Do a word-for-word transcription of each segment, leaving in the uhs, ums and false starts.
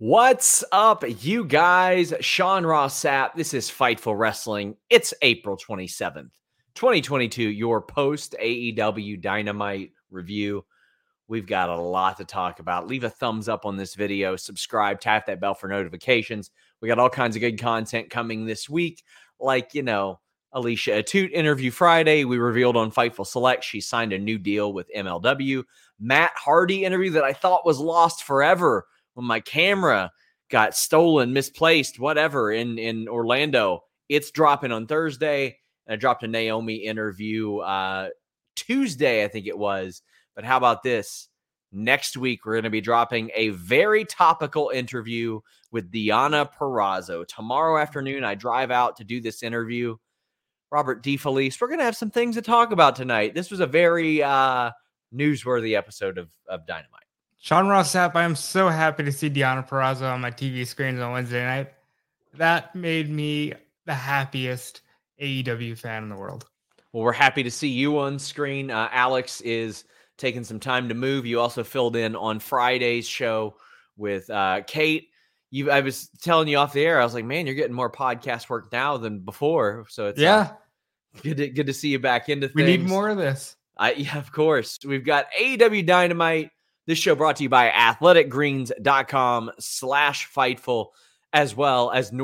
What's up, you guys? Sean Ross Sapp. This is Fightful Wrestling. It's April twenty-seventh, twenty twenty-two, your post-A E W Dynamite review. We've got a lot to talk about. Leave a thumbs up on this video. Subscribe. Tap that bell for notifications. We got all kinds of good content coming this week. Like, you know, Alicia Atout interview Friday. We revealed on Fightful Select she signed a new deal with M L W. Matt Hardy interview that I thought was lost forever when my camera got stolen, misplaced, whatever, in, in Orlando. It's dropping on Thursday. And I dropped a Naomi interview uh, Tuesday, I think it was. But how about this? Next week, we're going to be dropping a very topical interview with Deonna Purrazzo. Tomorrow afternoon, I drive out to do this interview. Robert DeFelice, we're going to have some things to talk about tonight. This was a very uh, newsworthy episode of, of Dynamite. Sean Ross Sapp, I am so happy to see Deonna Purrazzo on my T V screens on Wednesday night. That made me the happiest A E W fan in the world. Well, we're happy to see you on screen. Uh, Alex is taking some time to move. You also filled in on Friday's show with uh, Kate. You, I was telling you off the air, I was like, man, you're getting more podcast work now than before. So it's yeah, uh, good, to, good to see you back into things. We need more of this. I, yeah, of course. We've got A E W Dynamite. This show brought to you by athleticgreens.com slash Fightful, as well as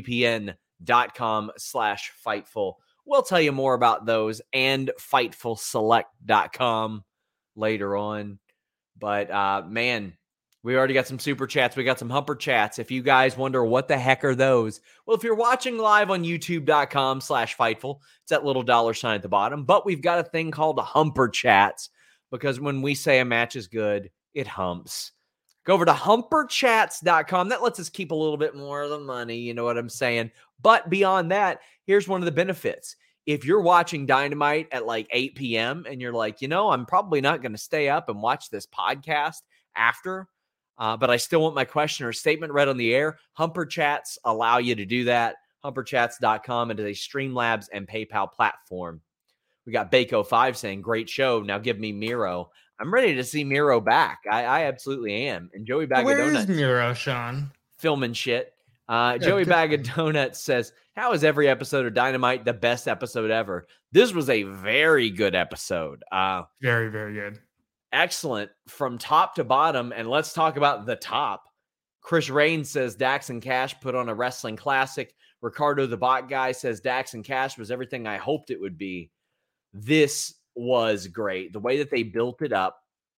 nordvpn.com slash Fightful. We'll tell you more about those and fightful select dot com later on. But, uh, man, we already got some super chats. We got some humper chats. If you guys wonder what the heck are those, well, if you're watching live on youtube.com slash Fightful, it's that little dollar sign at the bottom. But we've got a thing called a humper chats, because when we say a match is good, it humps. Go over to humper chats dot com. That lets us keep a little bit more of the money. You know what I'm saying? But beyond that, here's one of the benefits. If you're watching Dynamite at like eight p.m. and you're like, you know, I'm probably not going to stay up and watch this podcast after, uh, but I still want my question or statement read on the air, Humper Chats allow you to do that. humper chats dot com. It is a Streamlabs and PayPal platform. We got Bako five saying, great show. Now give me Miro. I'm ready to see Miro back. I, I absolutely am. And Joey Bag Where of Donuts. Where is Miro, Sean? Filming shit. Uh, Yeah, Joey good. Bag of Donuts says, how is every episode of Dynamite the best episode ever? This was a very good episode. Uh, Very, very good. excellent from top to bottom. And let's talk about the top. Chris Rain says Dax and Cash put on a wrestling classic. Ricardo the Bot Guy says Dax and Cash was everything I hoped it would be. This was great. The way that they built it up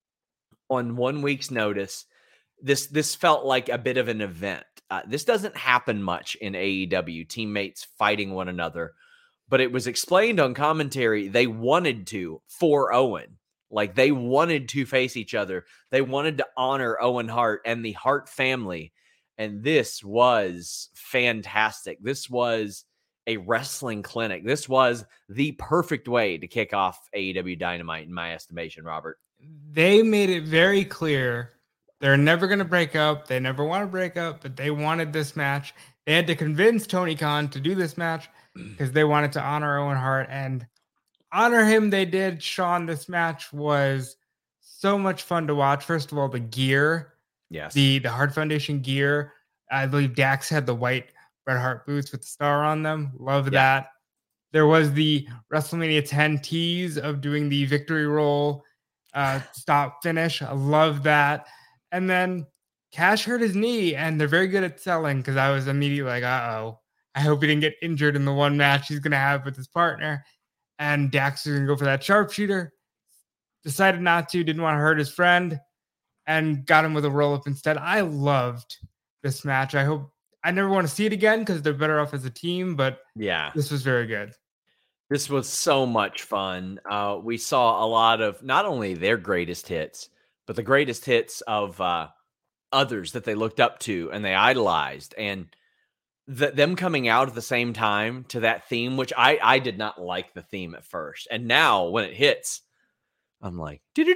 on one week's notice, this this felt like a bit of an event. Uh, this doesn't happen much in A E W, teammates fighting one another, but it was explained on commentary they wanted to for Owen. Like, they wanted to face each other. They wanted to honor Owen Hart and the Hart family, and this was fantastic. This was a wrestling clinic. This was the perfect way to kick off A E W Dynamite, in my estimation, Robert. They made it very clear they're never going to break up. They never want to break up, but they wanted this match. They had to convince Tony Khan to do this match because they wanted to honor Owen Hart, and honor him they did. Sean, this match was so much fun to watch. First of all, the gear, Yes. the, the Hart Foundation gear. I believe Dax had the white Bret Hart boots with the star on them. Love Yeah. that. There was the WrestleMania ten tease of doing the victory roll, uh, stop finish. I love that. And then Cash hurt his knee, and they're very good at selling, because I was immediately like, uh-oh, I hope he didn't get injured in the one match he's going to have with his partner. And Dax is going to go for that sharpshooter. Decided not to, didn't want to hurt his friend, and got him with a roll-up instead. I loved this match. I hope I never want to see it again because they're better off as a team, but Yeah. this was very good. This was so much fun. Uh, we saw a lot of not only their greatest hits, but the greatest hits of uh, others that they looked up to and they idolized. And the, them coming out at the same time to that theme, which I, I did not like the theme at first. And now when it hits, I'm like, Love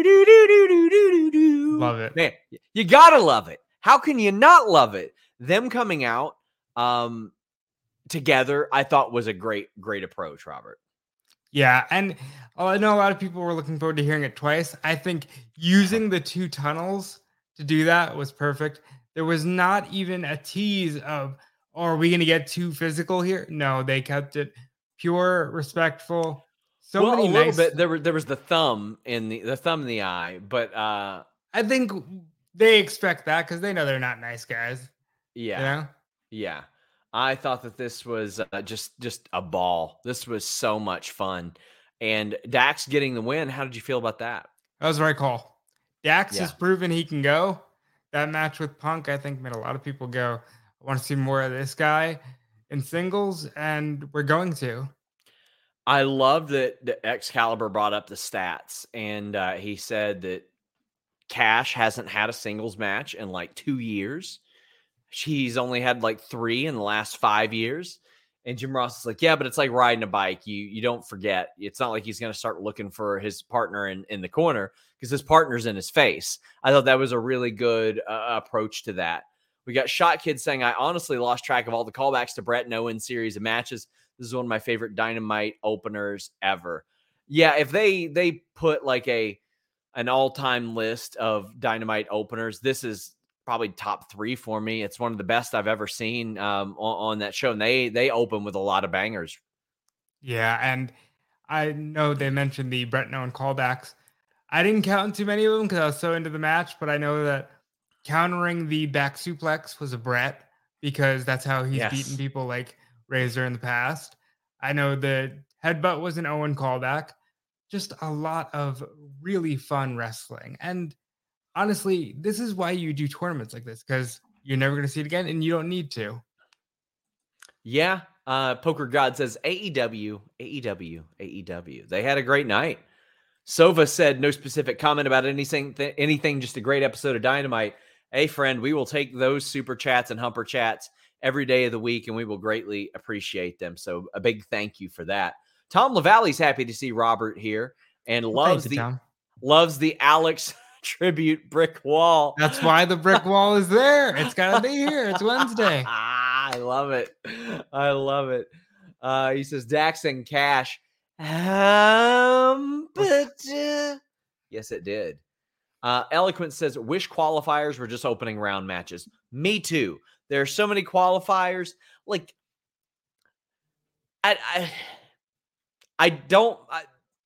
it. man, you gotta love it. How can you not love it? Them coming out um, together, I thought was a great, great approach, Robert. Yeah, and I know a lot of people were looking forward to hearing it twice. I think using the two tunnels to do that was perfect. There was not even a tease of, oh, are we going to get too physical here? No, they kept it pure, respectful. So well, many a little nice. bit. There, were, there was the thumb in the, the thumb in the eye, but uh, I think they expect that because they know they're not nice guys. yeah. You know? Yeah. I thought that this was uh, just just a ball. This was so much fun. And Dax getting the win, how did you feel about that? That was the right call. Dax Yeah. has proven he can go. That match with Punk, I think, made a lot of people go, I want to see more of this guy in singles, and we're going to. I love that, that Excalibur brought up the stats, and uh, he said that Cash hasn't had a singles match in like two years. He's only had like three in the last five years. And Jim Ross is like, yeah, but it's like riding a bike. You you don't forget. It's not like he's going to start looking for his partner in, in the corner because his partner's in his face. I thought that was a really good uh, approach to that. We got Shot Kid saying, I honestly lost track of all the callbacks to Brett and Owen's series of matches. This is one of my favorite Dynamite openers ever. Yeah, if they they put like a an all-time list of Dynamite openers, this is probably top three for me. It's one of the best I've ever seen um, on, on that show. And they, they open with a lot of bangers. Yeah. And I know they mentioned the Brett and Owen callbacks. I didn't count too many of them because I was so into the match, but I know that countering the back suplex was a Brett because that's how he's Yes. beaten people like Razor in the past. I know the headbutt was an Owen callback. Just a lot of really fun wrestling. And honestly, this is why you do tournaments like this, because you're never going to see it again and you don't need to. Yeah. Uh, Poker God says A E W, A E W, A E W. They had a great night. Sova said no specific comment about anything, th- anything, just a great episode of Dynamite. Hey, friend, we will take those super chats and humper chats every day of the week, and we will greatly appreciate them. So a big thank you for that. Tom LaValle's happy to see Robert here and loves you, the Tom. loves the Alex tribute brick wall. That's why the brick wall is there. It's got to be here. It's Wednesday. I love it. I love it. Uh, he says Dax and Cash. Um, but uh, yes, it did. Uh, Eloquent says wish qualifiers were just opening round matches. Me too. There are so many qualifiers. Like, I, I, I don't. I,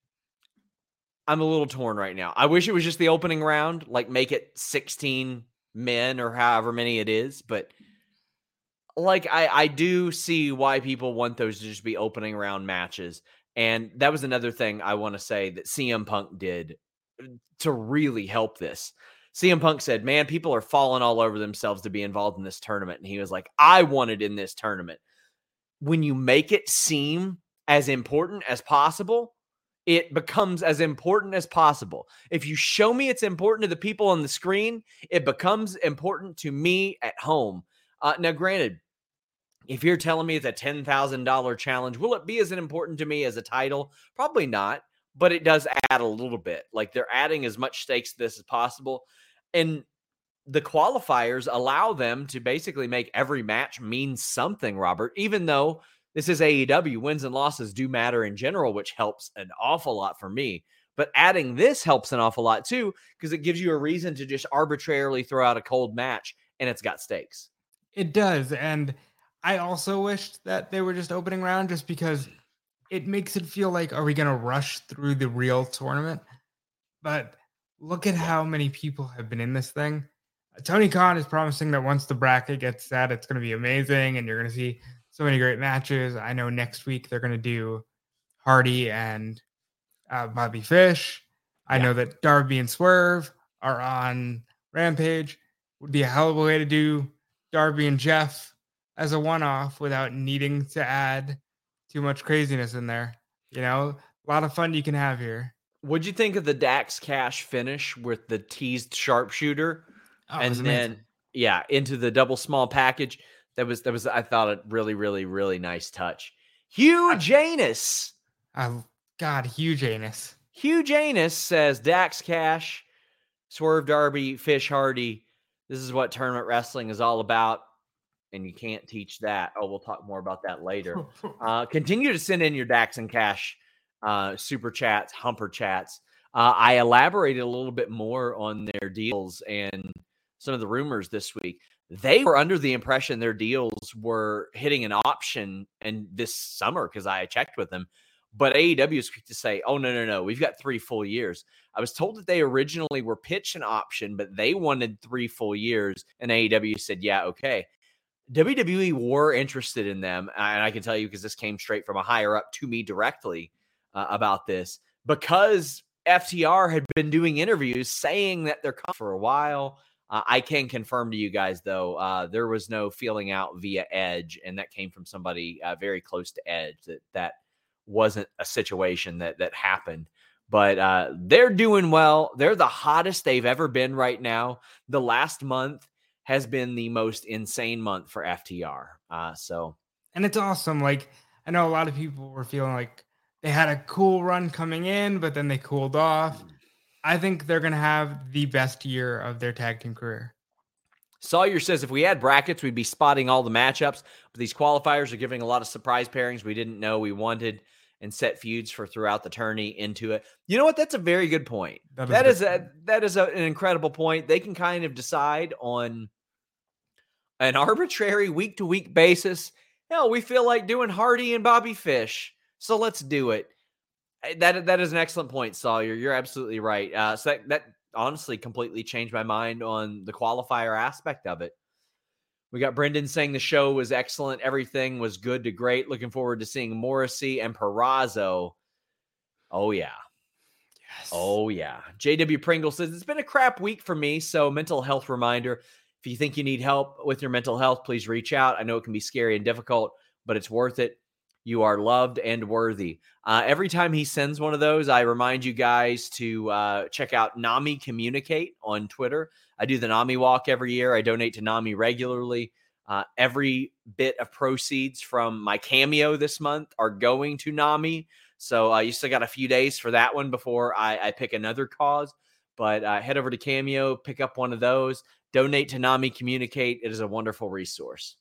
I'm a little torn right now. I wish it was just the opening round, like make it sixteen men or however many it is. But like, I, I do see why people want those to just be opening round matches. And that was another thing I want to say that C M Punk did to really help this. C M Punk said, man, people are falling all over themselves to be involved in this tournament. And he was like, I want it in this tournament. When you make it seem as important as possible, it becomes as important as possible. If you show me it's important to the people on the screen, it becomes important to me at home. Uh, now, granted, if you're telling me it's a ten thousand dollars challenge, will it be as important to me as a title? Probably not, but it does add a little bit. Like they're adding as much stakes to this as possible. And the qualifiers allow them to basically make every match mean something, Robert, even though this is A E W, wins and losses do matter in general, which helps an awful lot for me. But adding this helps an awful lot too, because it gives you a reason to just arbitrarily throw out a cold match and it's got stakes. It does. And I also wished that they were just opening round just because it makes it feel like, are we going to rush through the real tournament? But look at how many people have been in this thing. Tony Khan is promising that once the bracket gets set, it's going to be amazing and you're going to see so many great matches. I know next week they're going to do Hardy and uh, Bobby Fish. I yeah. know that Darby and Swerve are on Rampage. Would be a hell of a way to do Darby and Jeff as a one-off without needing to add too much craziness in there. You know, a lot of fun you can have here. What'd you think of the Dax Cash finish with the teased sharpshooter? Oh, and then, yeah, into the double small package. That was, that was, I thought, a really, really, really nice touch. Huge anus. Oh, God, huge anus. Huge anus says Dax Cash, Swerve Darby, Fish Hardy. This is what tournament wrestling is all about. And you can't teach that. Oh, we'll talk more about that later. Uh, continue to send in your Dax and Cash uh, super chats, humper chats. Uh, I elaborated a little bit more on their deals and some of the rumors this week. They were under the impression their deals were hitting an option and this summer because I checked with them. But A E W is quick to say, oh, no, no, no, we've got three full years. I was told that they originally were pitched an option, but they wanted three full years. And A E W said, yeah, okay. W W E were interested in them. And I can tell you because this came straight from a higher up to me directly uh, about this. Because F T R had been doing interviews saying that they're coming for a while. Uh, I can confirm to you guys, though, uh, there was no feeling out via Edge. And that came from somebody uh, very close to Edge that that wasn't a situation that that happened, but uh, they're doing well. They're the hottest they've ever been right now. The last month has been the most insane month for F T R. Uh, so, and it's awesome. Like, I know a lot of people were feeling like they had a cool run coming in, but then they cooled off. I think they're going to have the best year of their tag team career. Sawyer says if we had brackets, we'd be spotting all the matchups, but these qualifiers are giving a lot of surprise pairings we didn't know we wanted and set feuds for throughout the tourney into it. You know what? That's a very good point. That is, that is a that is a, an incredible point. They can kind of decide on an arbitrary week-to-week basis. Hell, we feel like doing Hardy and Bobby Fish, so let's do it. That that is an excellent point, Sawyer. You're absolutely right. Uh, so that that honestly completely changed my mind on the qualifier aspect of it. We got Brendan saying the show was excellent. Everything was good to great. Looking forward to seeing Morrissey and Peraza. Oh, yeah. Yes. Oh, yeah. J W Pringle says, it's been a crap week for me, so mental health reminder. If you think you need help with your mental health, please reach out. I know it can be scary and difficult, but it's worth it. You are loved and worthy. Uh, every time he sends one of those, I remind you guys to uh, check out Nami Communicate on Twitter. I do the Nami Walk every year. I donate to Nami regularly. Uh, every bit of proceeds from my cameo this month are going to Nami. So uh, you still got a few days for that one before I, I pick another cause. But uh, head over to Cameo, pick up one of those, donate to Nami Communicate. It is a wonderful resource.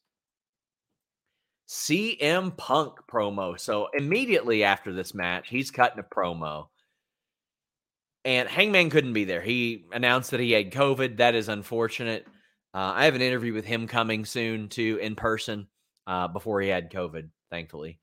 C M Punk promo. So immediately after this match, he's cutting a promo. And Hangman couldn't be there. He announced that he had COVID. That is unfortunate. Uh, I have an interview with him coming soon, too, in person, uh, before he had COVID, thankfully.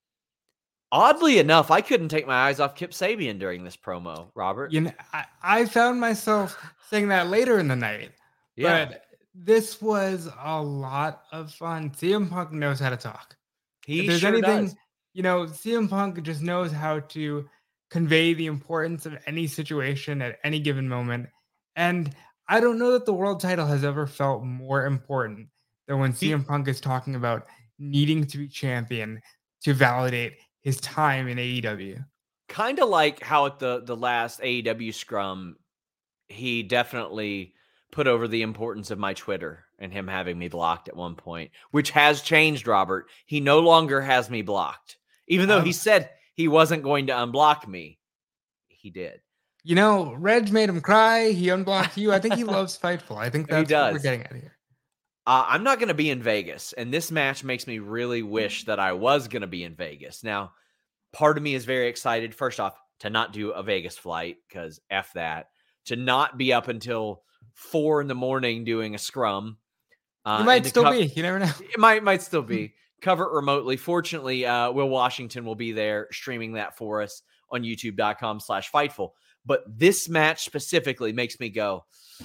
Oddly enough, I couldn't take my eyes off Kip Sabian during this promo, Robert. You know, I, I found myself saying that later in the night. Yeah. But this was a lot of fun. C M Punk knows how to talk. He if there's sure anything, does. You know, C M Punk just knows how to convey the importance of any situation at any given moment. And I don't know that the world title has ever felt more important than when C M Punk is talking about needing to be champion to validate his time in A E W. Kind of like how at the, the last A E W scrum, he definitely put over the importance of my Twitter and him having me blocked at one point, which has changed, Robert. He no longer has me blocked. Even though um, he said he wasn't going to unblock me, he did. You know, Reg made him cry. He unblocked you. I think he loves Fightful. I think that's what we're getting at here. Uh, I'm not going to be in Vegas, and this match makes me really wish that I was going to be in Vegas. Now, part of me is very excited, first off, to not do a Vegas flight, because F that. To not be up until four in the morning doing a scrum. Uh, you might still co- be. You never know. It might, might still be. Cover it remotely. Fortunately, uh, Will Washington will be there streaming that for us on youtube.com slash Fightful. But this match specifically makes me go,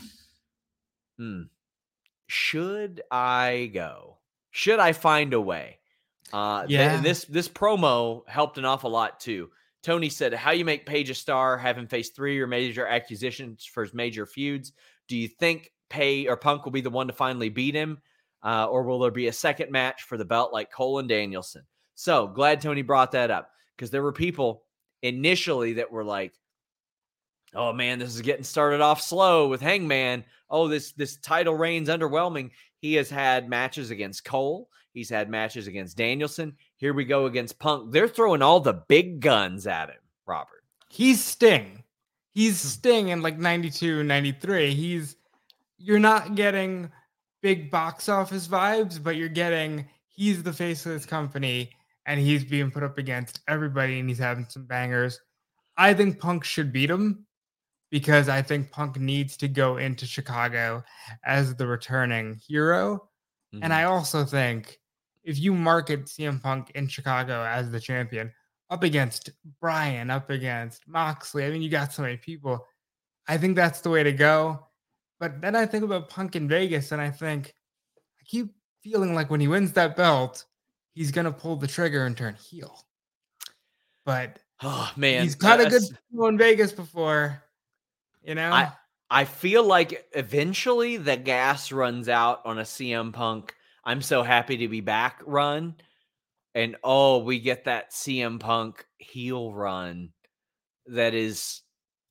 hmm, should I go? Should I find a way? Uh, yeah. Th- and this, this promo helped an awful lot too. Tony said, how you make Page a star, have him face three or major accusations for his major feuds. Do you think Pay or Punk will be the one to finally beat him? Uh, or will there be a second match for the belt like Cole and Danielson? So glad Tony brought that up, because there were people initially that were like, oh man, this is getting started off slow with Hangman. Oh, this, this title reign's underwhelming. He has had matches against Cole. He's had matches against Danielson. Here we go against Punk. They're throwing all the big guns at him, Robert. He's Sting. He's Sting in like ninety-two, ninety-three. He's, you're not getting big box office vibes, but you're getting, he's the face of this company and he's being put up against everybody and he's having some bangers. I think Punk should beat him, because I think Punk needs to go into Chicago as the returning hero. Mm-hmm. And I also think if you market C M Punk in Chicago as the champion, up against Bryan, up against Moxley, I mean, you got so many people. I think that's the way to go. But then I think about Punk in Vegas, and I think, I keep feeling like when he wins that belt, he's going to pull the trigger and turn heel. But oh man, he's got uh, a good show in Vegas before, you know? I, I feel like eventually the gas runs out on a C M Punk I'm so happy to be back run. And oh, we get that C M Punk heel run that is,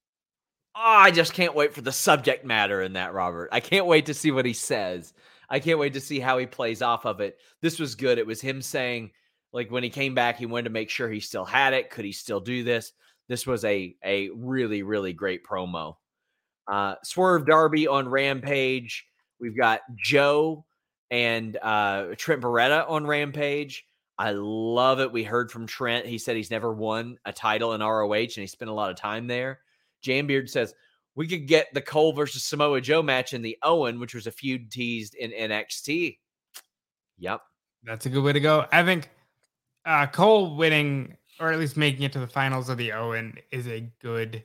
oh, I just can't wait for the subject matter in that, Robert. I can't wait to see what he says. I can't wait to see how he plays off of it. This was good. It was him saying, like, when he came back, he wanted to make sure he still had it. Could he still do this? This was a, a really, really great promo. Uh, Swerve Darby on Rampage. We've got Joe and uh, Trent Beretta on Rampage. I love it. We heard from Trent. He said he's never won a title in R O H, and he spent a lot of time there. Jambeard says, we could get the Cole versus Samoa Joe match in the Owen, which was a feud teased in N X T. Yep. That's a good way to go. I think uh, Cole winning, or at least making it to the finals of the Owen, is a good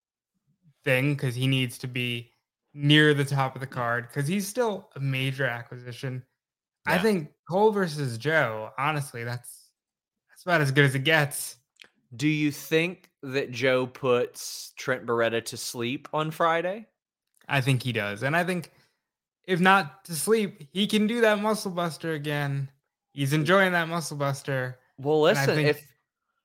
thing because he needs to be near the top of the card because he's still a major acquisition. Yeah. I think Cole versus Joe, honestly, that's that's about as good as it gets. Do you think that Joe puts Trent Beretta to sleep on Friday? I think he does. And I think if not to sleep, he can do that muscle buster again. He's enjoying that muscle buster. Well, listen, think- if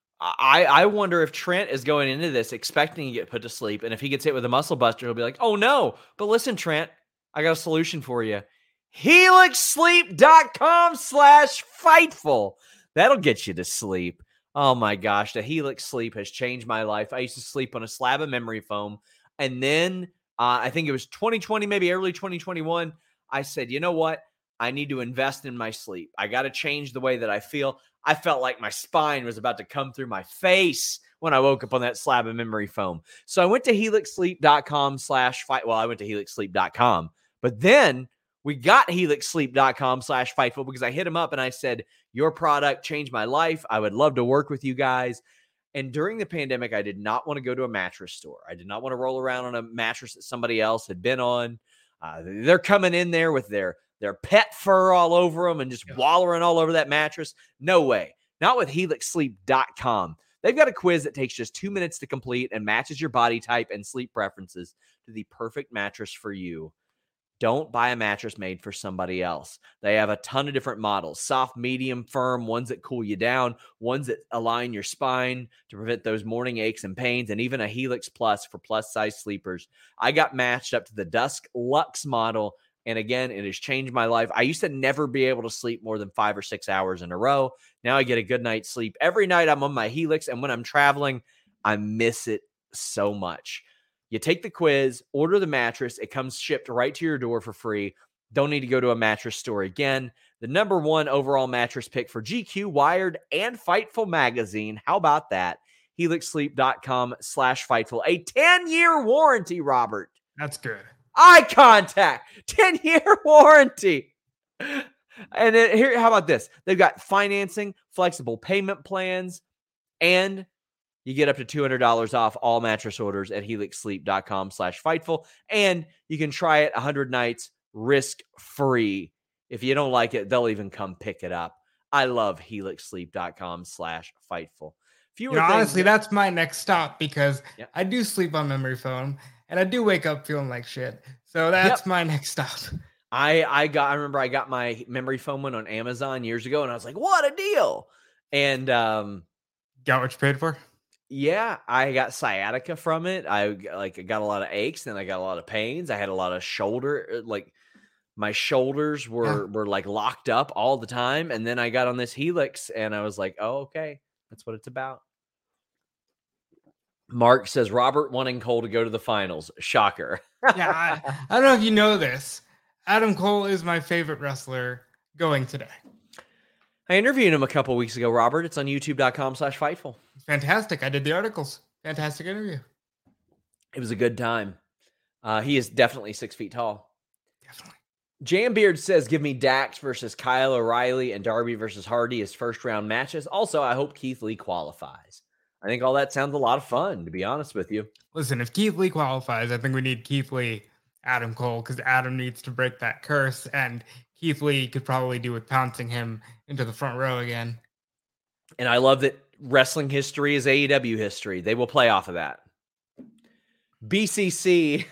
I, I wonder if Trent is going into this expecting to get put to sleep. And if he gets hit with a muscle buster, he'll be like, oh no, but listen, Trent, I got a solution for you. helix sleep dot com slash fightful. That'll get you to sleep. Oh my gosh, the Helix Sleep has changed my life. I used to sleep on a slab of memory foam. And then uh, I think it was twenty twenty, maybe early twenty twenty-one. I said, you know what? I need to invest in my sleep. I got to change the way that I feel. I felt like my spine was about to come through my face when I woke up on that slab of memory foam. So I went to helix sleep dot com slash fight. Well, I went to helix sleep dot com, but then we got helix sleep dot com slash fightful because I hit him up and I said, your product changed my life. I would love to work with you guys. And during the pandemic, I did not want to go to a mattress store. I did not want to roll around on a mattress that somebody else had been on. Uh, they're coming in there with their, their pet fur all over them and just yeah. wallowing all over that mattress. No way. Not with helix sleep dot com. They've got a quiz that takes just two minutes to complete and matches your body type and sleep preferences to the perfect mattress for you. Don't buy a mattress made for somebody else. They have a ton of different models, soft, medium, firm, ones that cool you down, ones that align your spine to prevent those morning aches and pains, and even a Helix Plus for plus-size sleepers. I got matched up to the Dusk Luxe model, and again, it has changed my life. I used to never be able to sleep more than five or six hours in a row. Now I get a good night's sleep. Every night I'm on my Helix, and when I'm traveling, I miss it so much. You take the quiz, order the mattress. It comes shipped right to your door for free. Don't need to go to a mattress store again. The number one overall mattress pick for G Q, Wired, and Fightful magazine. How about that? helix sleep dot com slash Fightful. A ten-year warranty, Robert. That's good. Eye contact. ten-year warranty. And then here, how about this? They've got financing, flexible payment plans, and you get up to two hundred dollars off all mattress orders at helix sleep dot com slash Fightful. And you can try it one hundred nights risk-free. If you don't like it, they'll even come pick it up. I love helix sleep dot com slash Fightful. You know, honestly, that- that's my next stop because yeah. I do sleep on memory foam and I do wake up feeling like shit. So that's yep. my next stop. I, I got, I remember I got my memory foam one on Amazon years ago and I was like, what a deal. And, um, got what you paid for? Yeah, I got sciatica from it. I like I got a lot of aches and I got a lot of pains. I had a lot of shoulder, like my shoulders were, yeah. were like locked up all the time. And then I got on this Helix and I was like, oh, okay, that's what it's about. Mark says, Robert wanting Cole to go to the finals. Shocker. yeah, I, I don't know if you know this. Adam Cole is my favorite wrestler going today. I interviewed him a couple weeks ago, Robert. It's on youtube dot com slash Fightful. Fantastic. I did the articles. Fantastic interview. It was a good time. Uh, he is definitely six feet tall. Definitely. Jambeard says, give me Dax versus Kyle O'Reilly and Darby versus Hardy as first round matches. Also, I hope Keith Lee qualifies. I think all that sounds a lot of fun, to be honest with you. Listen, if Keith Lee qualifies, I think we need Keith Lee, Adam Cole, because Adam needs to break that curse, and Keith Lee could probably do with pouncing him into the front row again. And I love that wrestling history is A E W history. They will play off of that. B C C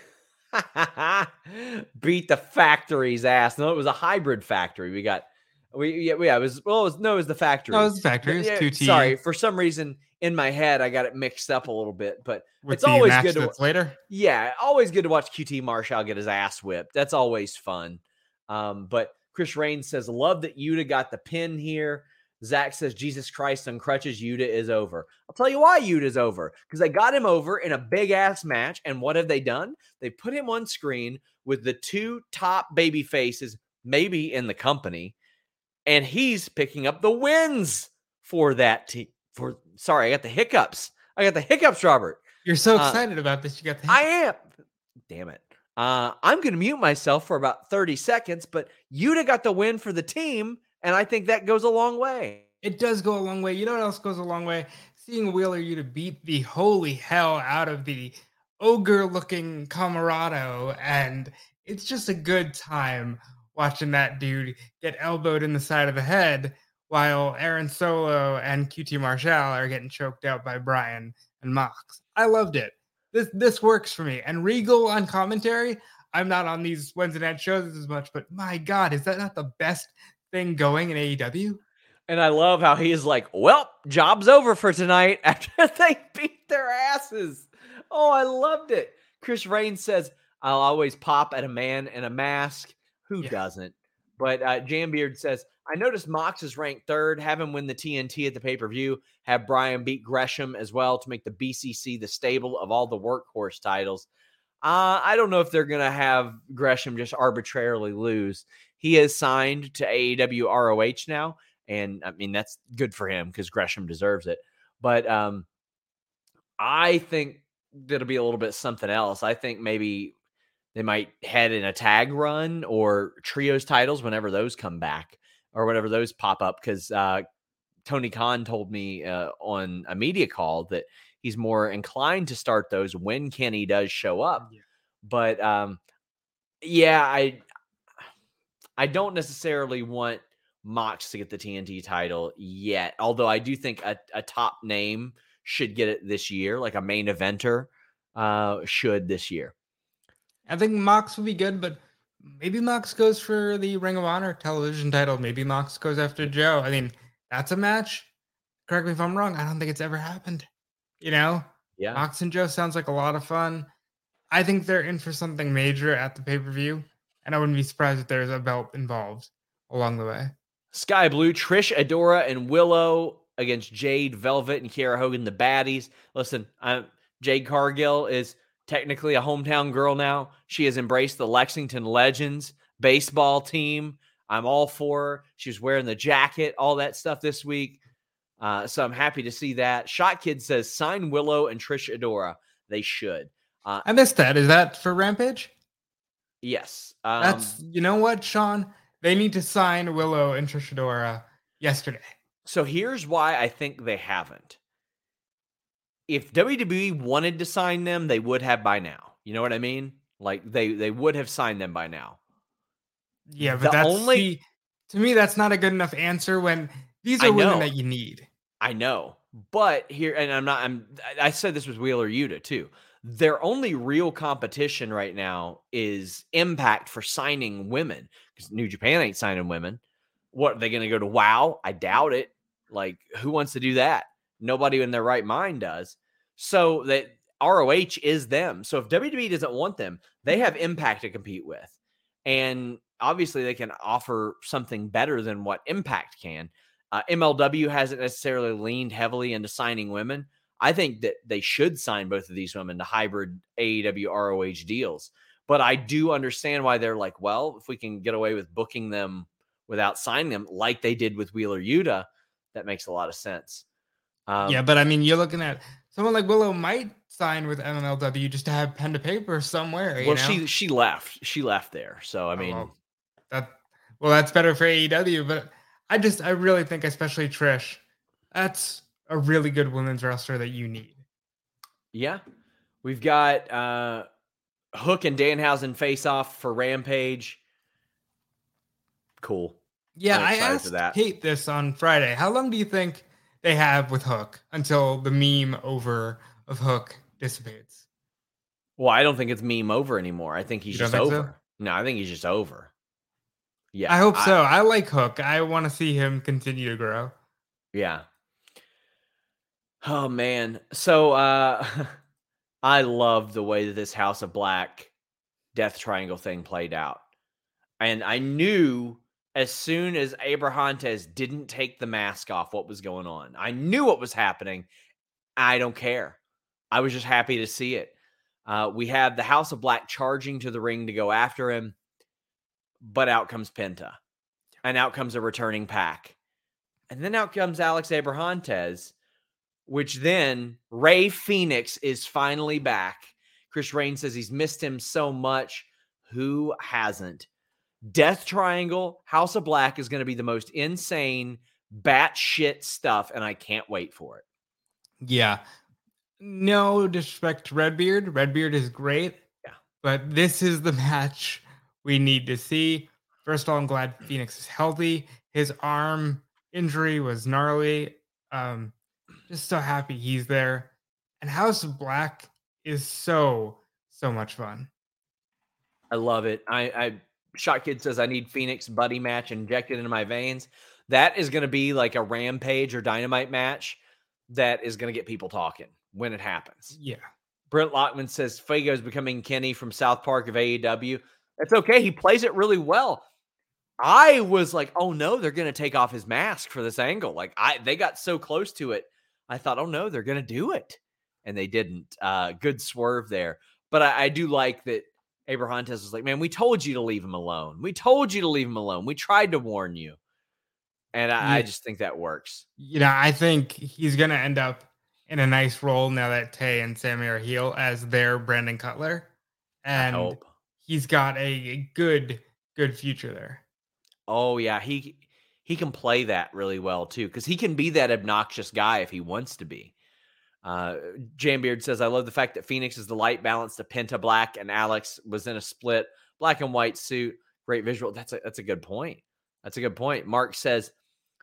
beat the factory's ass. No, it was a hybrid factory. We got, we yeah, yeah it was, well, it was, no, it was the factory. No, it was the factory. It was yeah, two T. Sorry, for some reason in my head, I got it mixed up a little bit, but With it's always match good to that's later. Yeah, always good to watch Q T Marshall get his ass whipped. That's always fun. Um, but Chris Rain says, love that Yuta got the pin here. Zach says, Jesus Christ on crutches, Yuta is over. I'll tell you why Yuta's over. Because they got him over in a big-ass match, and what have they done? They put him on screen with the two top baby faces, maybe in the company, and he's picking up the wins for that team. For Sorry, I got the hiccups. I got the hiccups, Robert. You're so excited uh, about this. You got the hiccups. I am. Damn it. Uh, I'm going to mute myself for about thirty seconds, but Yuta got the win for the team, and I think that goes a long way. It does go a long way. You know what else goes a long way? Seeing Wheeler Yuta beat the holy hell out of the ogre-looking Camarado, and it's just a good time watching that dude get elbowed in the side of the head while Aaron Solo and Q T Marshall are getting choked out by Brian and Mox. I loved it. This this works for me. And Regal on commentary, I'm not on these Wednesday night shows as much, but my God, is that not the best thing going in A E W? And I love how he is like, well, job's over for tonight after they beat their asses. Oh, I loved it. Chris Rain says, I'll always pop at a man in a mask. Who yeah. doesn't? But uh, Jambeard says, I noticed Mox is ranked third. Have him win the T N T at the pay-per-view. Have Brian beat Gresham as well to make the B C C the stable of all the workhorse titles. Uh, I don't know if they're going to have Gresham just arbitrarily lose. He is signed to A E W R O H now. And I mean, that's good for him because Gresham deserves it. But um, I think that'll be a little bit something else. I think maybe they might head in a tag run or trios titles whenever those come back or whenever those pop up. Because uh, Tony Khan told me uh, on a media call that he's more inclined to start those when Kenny does show up. Yeah. But um, yeah, I I don't necessarily want Mox to get the T N T title yet. Although I do think a, a top name should get it this year, like a main eventer uh, should this year. I think Mox will be good, but maybe Mox goes for the Ring of Honor television title. Maybe Mox goes after Joe. I mean, that's a match. Correct me if I'm wrong. I don't think it's ever happened. You know? Yeah. Mox and Joe sounds like a lot of fun. I think they're in for something major at the pay-per-view, and I wouldn't be surprised if there's a belt involved along the way. Sky Blue, Trish Adora, and Willow against Jade, Velvet, and Kiera Hogan, the baddies. Listen, I'm, Jade Cargill is technically a hometown girl now. She has embraced the Lexington Legends baseball team. I'm all for her. She was wearing the jacket, all that stuff this week. Uh, so I'm happy to see that. Shot Kid says, sign Willow and Trish Adora. They should. Uh, I missed that. Is that for Rampage? Yes. Um, That's, you know what, Sean? They need to sign Willow and Trish Adora yesterday. So here's why I think they haven't. If W W E wanted to sign them, they would have by now. You know what I mean? Like they they would have signed them by now. Yeah, but the that's only see, to me that's not a good enough answer when these are women that you need. I know. But here, and I'm not I'm I said this was Wheeler Yuta too. Their only real competition right now is Impact for signing women because New Japan ain't signing women. What, are they going to go to WOW? I doubt it. Like, who wants to do that? Nobody in their right mind does. So that R O H is them. So if W W E doesn't want them, they have Impact to compete with. And obviously they can offer something better than what Impact can. Uh, M L W hasn't necessarily leaned heavily into signing women. I think that they should sign both of these women to hybrid A E W R O H deals. But I do understand why they're like, well, if we can get away with booking them without signing them like they did with Wheeler Yuta, that makes a lot of sense. Um, yeah, but I mean, you're looking at, someone like Willow might sign with M M L W just to have pen to paper somewhere. You Well, know? she she left. She left there. So I Oh, mean, well, that well, that's better for A E W. But I just I really think, especially Trish, that's a really good women's wrestler that you need. yeah, we've got uh, Hook and Danhausen face off for Rampage. Cool. Yeah, I'm I excited asked for that. Kate this on Friday. How long do you think they have with Hook until the meme over of Hook dissipates? Well, I don't think it's meme over anymore. I think he's You don't just think over. so? No, I think he's just over. Yeah, I hope I- so. I like Hook. I want to see him continue to grow. Yeah. Oh man. So uh I love the way that this House of Black Death Triangle thing played out. And I knew as soon as Abrahantes didn't take the mask off what was going on. I knew what was happening. I don't care. I was just happy to see it. Uh, we have the House of Black charging to the ring to go after him, but out comes Penta, and out comes a returning Pac. And then out comes Alex Abrahantes, which then Ray Phoenix is finally back. Chris Rain says he's missed him so much. Who hasn't? Death Triangle, House of Black is going to be the most insane, batshit stuff, and I can't wait for it. Yeah. No disrespect to Redbeard. Redbeard is great. Yeah. But this is the match we need to see. First of all, I'm glad Phoenix is healthy. His arm injury was gnarly. Um, just so happy he's there. And House of Black is so, so much fun. I love it. I, I Shot Kid says I need Phoenix buddy match injected into my veins. That is going to be like a Rampage or Dynamite match that is going to get people talking when it happens. Yeah. Brent Lockman says Fago is becoming Kenny from South Park of A E W. That's okay. He plays it really well. I was like, oh no, they're going to take off his mask for this angle. Like I, they got so close to it. I thought, oh no, they're going to do it. And they didn't. Uh, good swerve there. But I, I do like that Abrahantes was like, man, we told you to leave him alone. We told you to leave him alone. We tried to warn you. And I, Yeah. I just think that works. You know, I think he's going to end up in a nice role now that Tay and Sammy are heel as their Brandon Cutler. And I hope. he's got a, a good, good future there. Oh, yeah. He he can play that really well, too, because he can be that obnoxious guy if he wants to be. Uh, Jambeard says, I love the fact that Phoenix is the light balance to Penta Black, and Alex was in a split black and white suit. Great visual. That's a, that's a good point. That's a good point. Mark says,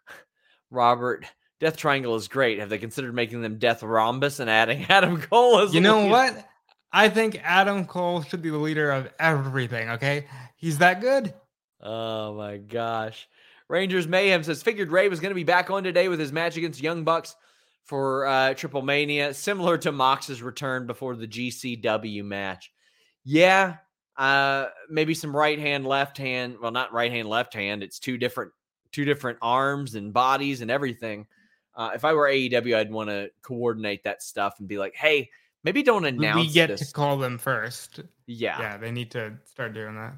Robert, Death Triangle is great. Have they considered making them Death Rhombus and adding Adam Cole as You know leader? what? I think Adam Cole should be the leader of everything, okay? He's that good. Oh, my gosh. Rangers Mayhem says, figured Ray was going to be back on today with his match against Young Bucks for uh, Triple Mania, similar to Mox's return before the G C W match. Yeah, uh, maybe some right hand, left hand. Well, not right hand, left hand. It's two different, two different arms and bodies and everything. Uh, if I were A E W, I'd want to coordinate that stuff and be like, hey, maybe don't announce We get this. to call them first. Yeah. Yeah, they need to start doing that.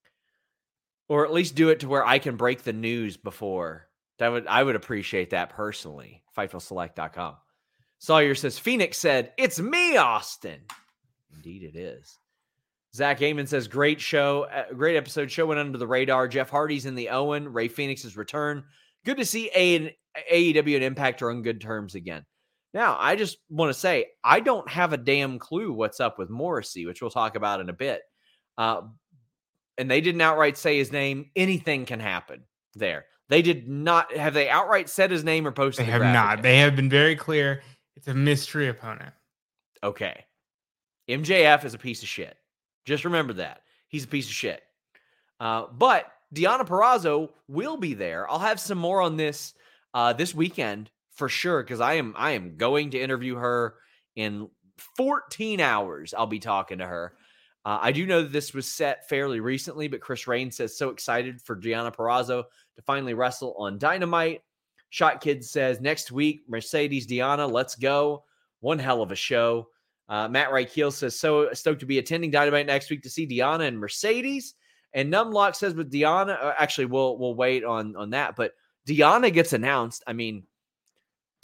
Or at least do it to where I can break the news before. That would I would appreciate that personally. Fightful Select dot com. Sawyer says, Phoenix said, it's me, Austin. Indeed it is. Zach Amon says, great show. Uh, great episode. Show went under the radar. Jeff Hardy's in the Owen. Ray Phoenix's return. Good to see A E W and Impact are on good terms again. Now, I just want to say, I don't have a damn clue what's up with Morrissey, which we'll talk about in a bit. Uh, and they didn't outright say his name. Anything can happen there. They did not. Have they outright said his name or posted They the have graphic not. yet? They have been very clear. It's a mystery opponent. Okay. M J F is a piece of shit. Just remember that. He's a piece of shit. Uh, but Deonna Purrazzo will be there. I'll have some more on this uh, this weekend for sure, because I am I am going to interview her in fourteen hours. I'll be talking to her. Uh, I do know that this was set fairly recently, but Chris Rain says so excited for Deonna Purrazzo to finally wrestle on Dynamite. Shot Kid says next week, Mercedes Deonna, let's go. One hell of a show. Uh, Matt Reichel says so stoked to be attending Dynamite next week to see Deonna and Mercedes. And Numlock says with Deonna, uh, actually we'll we'll wait on on that, but Deonna gets announced. I mean,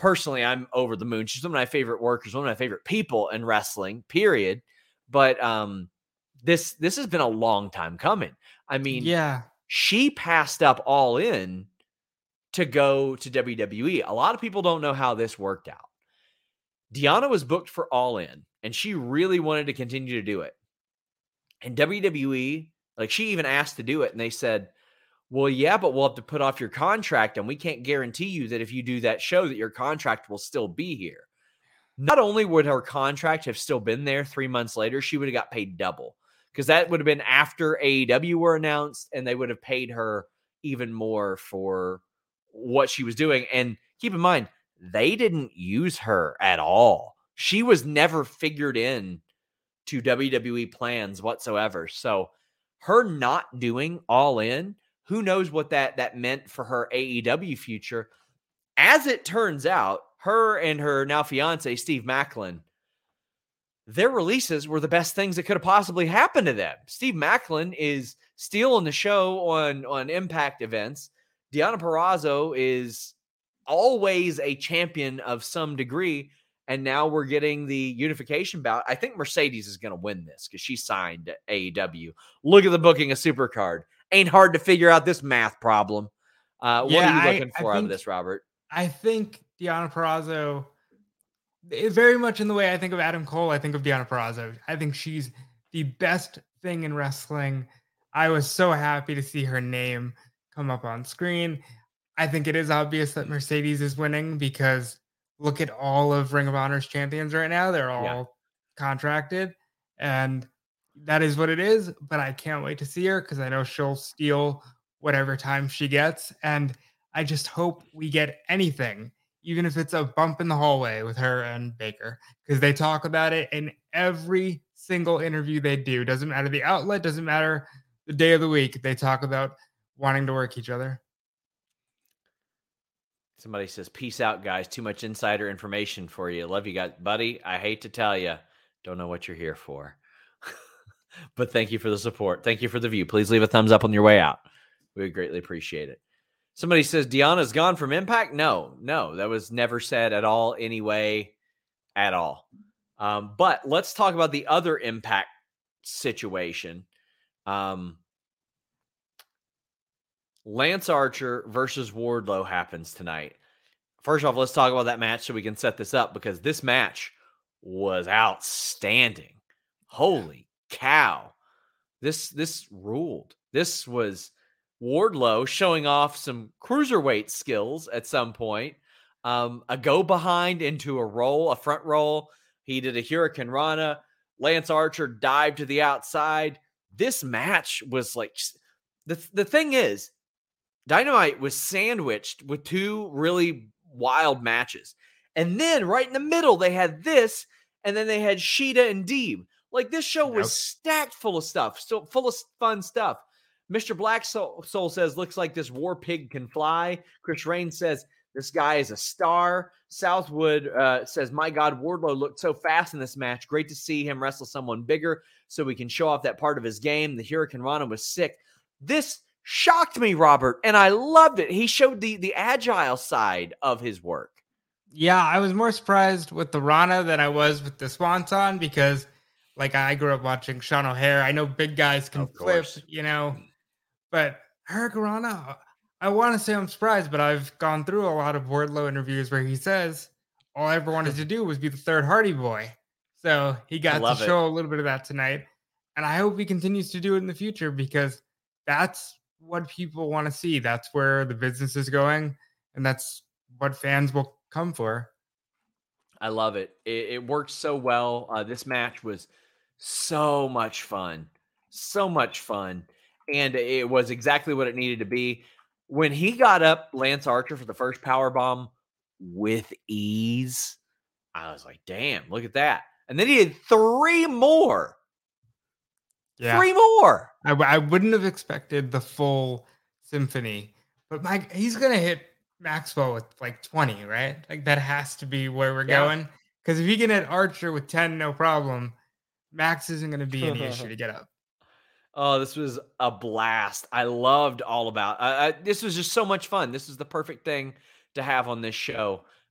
personally, I'm over the moon. She's one of my favorite workers, one of my favorite people in wrestling, period. But um, this this has been a long time coming. I mean, Yeah. she passed up All In to go to W W E. A lot of people don't know how this worked out. Deonna was booked for All In, and she really wanted to continue to do it. And W W E, like, she even asked to do it, and they said, well, yeah, but we'll have to put off your contract, and we can't guarantee you that if you do that show that your contract will still be here. Not only would her contract have still been there three months later, she would have got paid double, because that would have been after A E W were announced, and they would have paid her even more for what she was doing. And keep in mind, they didn't use her at all. She was never figured in to W W E plans whatsoever. So her not doing All In, who knows what that, that meant for her A E W future. As it turns out, her and her now fiance, Steve Maclin, their releases were the best things that could have possibly happened to them. Steve Maclin is stealing the show on, on Impact events. Deonna Purrazzo is always a champion of some degree. And now we're getting the unification bout. I think Mercedes is going to win this because she signed A E W. Look at the booking of Supercard. Ain't hard to figure out this math problem. Uh, Yeah, what are you looking I, for I out think, of this, Robert? I think Deonna Purrazzo, very much in the way I think of Adam Cole, I think of Deonna Purrazzo. I think she's the best thing in wrestling. I was so happy to see her name come up on screen. I think it is obvious that Mercedes is winning because look at all of Ring of Honor's champions right now. They're all yeah. contracted, and that is what it is. But I can't wait to see her because I know she'll steal whatever time she gets. And I just hope we get anything, even if it's a bump in the hallway with her and Baker, because they talk about it in every single interview they do. Doesn't matter the outlet, doesn't matter the day of the week. They talk about wanting to work each other. Somebody says, peace out, guys. Too much insider information for you. Love you guys. Buddy, I hate to tell you, don't know what you're here for. But thank you for the support. Thank you for the view. Please leave a thumbs up on your way out. We would greatly appreciate it. Somebody says, Deonna's gone from Impact? No, no. That was never said at all, anyway, at all. Um, but let's talk about the other Impact situation. Um, Lance Archer versus Wardlow happens tonight. First off, let's talk about that match so we can set this up, because this match was outstanding. Holy cow. This this ruled. This was Wardlow showing off some cruiserweight skills at some point. Um, a go behind into a roll, a front roll. He did a Hurricane Rana. Lance Archer dived to the outside. This match was like, the, the thing is, Dynamite was sandwiched with two really wild matches. And then right in the middle, they had this, and then they had Shida and Deeb. Like, this show was yep. stacked full of stuff, still full of fun stuff. Mister Black Soul, Soul says, looks like this war pig can fly. Chris Rain says, this guy is a star. Southwood uh, says, my God, Wardlow looked so fast in this match. Great to see him wrestle someone bigger so we can show off that part of his game. The Hurricane Rana was sick. This shocked me, Robert, and I loved it. He showed the the agile side of his work. Yeah, I was more surprised with the Rana than I was with the Swanton because, like, I grew up watching Sean O'Hare. I know big guys can flip, you know, but Hurricane Rana, I want to say I'm surprised, but I've gone through a lot of Wardlow interviews where he says all I ever wanted to do was be the third Hardy Boy. So he got to show it. a little bit of that tonight, and I hope he continues to do it in the future because that's what people want to see. That's where the business is going, and that's what fans will come for. I love it. It, it worked so well. Uh, this match was so much fun, so much fun, and it was exactly what it needed to be. When he got up, Lance Archer, for the first power bomb with ease, I was like, "Damn, look at that!" And then he had three more. Yeah. Three more. I, I wouldn't have expected the full symphony, but Mike, he's gonna hit Maxwell with like twenty, right? Like that has to be where we're yeah. going. Because if he can hit Archer with ten, no problem. Max isn't gonna be any issue to get up. Oh, this was a blast. I loved all about. Uh, I, this was just so much fun. This is the perfect thing to have on this show.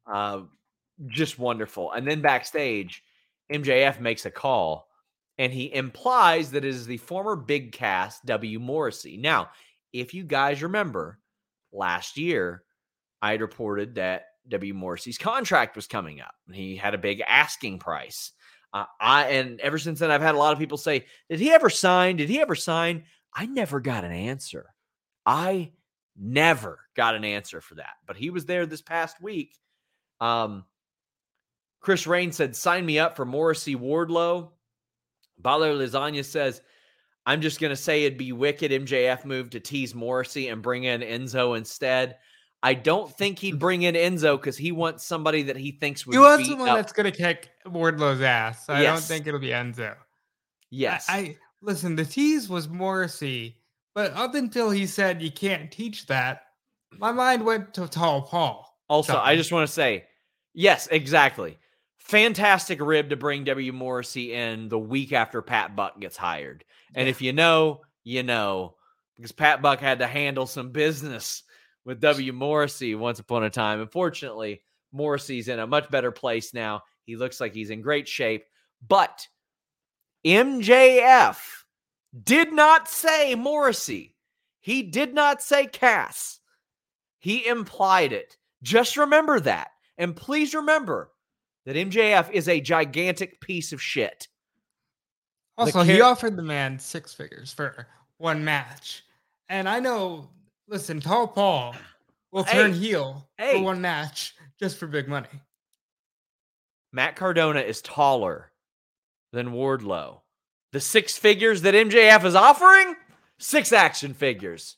Uh, just wonderful. And then backstage, M J F makes a call, and he implies that it is the former Big Cass W. Morrissey. Now, if you guys remember, last year, I had reported that W. Morrissey's contract was coming up, and he had a big asking price. Uh, I and ever since then, I've had a lot of people say, "Did he ever sign? Did he ever sign?" I never got an answer. I never got an answer for that. But he was there this past week. Um, Chris Rain said, "Sign me up for Morrissey Wardlow." Baller Lasagna says, "I'm just going to say it'd be wicked M J F move to tease Morrissey and bring in Enzo instead." I don't think he'd bring in Enzo because he wants somebody that he thinks would He wants beat someone up. that's going to kick Wardlow's ass. I Yes. don't think it'll be Enzo. Yes. I, I listen, the tease was Morrissey, but up until he said you can't teach that, my mind went to Tall Paul. Also, So- I just want to say, yes, exactly. Fantastic rib to bring W. Morrissey in the week after Pat Buck gets hired. And Yeah. if you know, you know, because Pat Buck had to handle some business with W. Morrissey once upon a time. Unfortunately, Morrissey's in a much better place now. He looks like he's in great shape. But M J F did not say Morrissey. He did not say Cass. He implied it. Just remember that. And please remember that M J F is a gigantic piece of shit. Also, The he char- offered the man six figures for one match. And I know, listen, Tall Paul will turn Hey, heel hey. for one match just for big money. Matt Cardona is taller than Wardlow. The six figures that M J F is offering? Six action figures.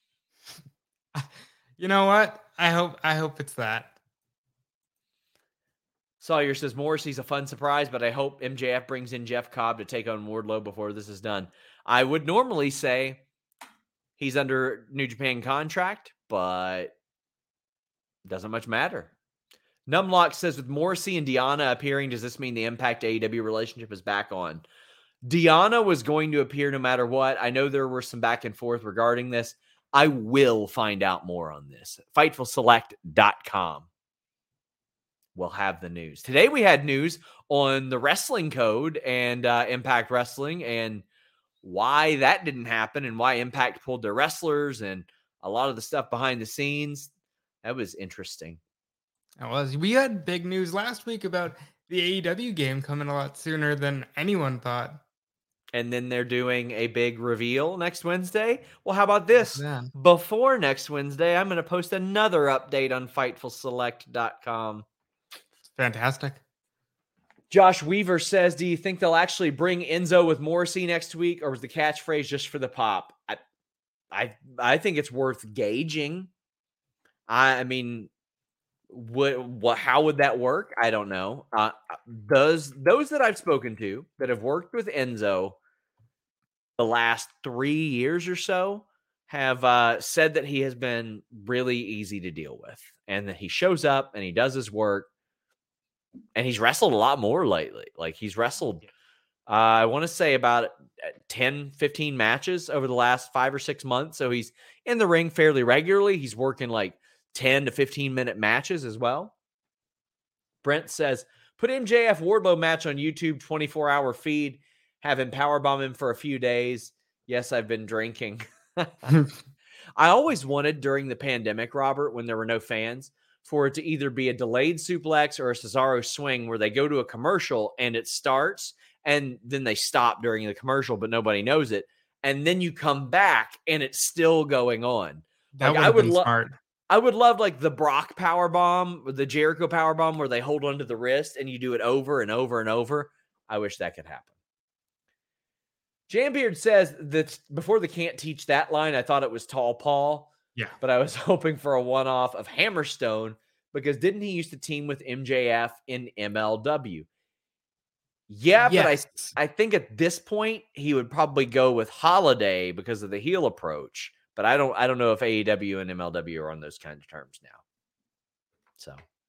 You know what? I hope I hope it's that. Sawyer says Morrissey's a fun surprise, but I hope M J F brings in Jeff Cobb to take on Wardlow before this is done. I would normally say he's under New Japan contract, but doesn't much matter. Numlock says, with Morrissey and Deanna appearing, does this mean the Impact A E W relationship is back on? Deanna was going to appear no matter what. I know there were some back and forth regarding this. I will find out more on this. Fightful Select dot com will have the news. Today we had news on the Wrestling Code and uh, Impact Wrestling and why that didn't happen and why Impact pulled their wrestlers and a lot of the stuff behind the scenes. That was interesting. It was. We had big news last week about the A E W game coming a lot sooner than anyone thought. And then they're doing a big reveal next Wednesday. Well, how about this? Man. Before next Wednesday, I'm going to post another update on Fightful Select dot com. Fantastic. Josh Weaver says, do you think they'll actually bring Enzo with Morrissey next week, or was the catchphrase just for the pop? I I, I think it's worth gauging. I, I mean, what, what, how would that work? I don't know. Uh, those, those that I've spoken to that have worked with Enzo the last three years or so have uh, said that he has been really easy to deal with and that he shows up and he does his work and he's wrestled a lot more lately. Like he's wrestled, uh, I want to say about ten, fifteen matches over the last five or six months. So he's in the ring fairly regularly. He's working like ten to fifteen minute matches as well. Brent says, put M J F Wardlow match on YouTube, twenty-four hour feed. Have him powerbomb him for a few days. Yes, I've been drinking. I always wanted during the pandemic, Robert, when there were no fans, for it to either be a delayed suplex or a Cesaro swing where they go to a commercial and it starts and then they stop during the commercial, but nobody knows it. And then you come back and it's still going on. That Like, would I have would been lo- smart. I would love like the Brock power bomb, the Jericho power bomb where they hold onto the wrist and you do it over and over and over. I wish that could happen. Jambeard says that before the can't teach that line, I thought it was Tall Paul. Yeah. But I was hoping for a one-off of Hammerstone because didn't he used to team with M J F in M L W? Yeah, Yes. but I I think at this point he would probably go with Holiday because of the heel approach. But I don't I don't know if A E W and M L W are on those kind of terms now. So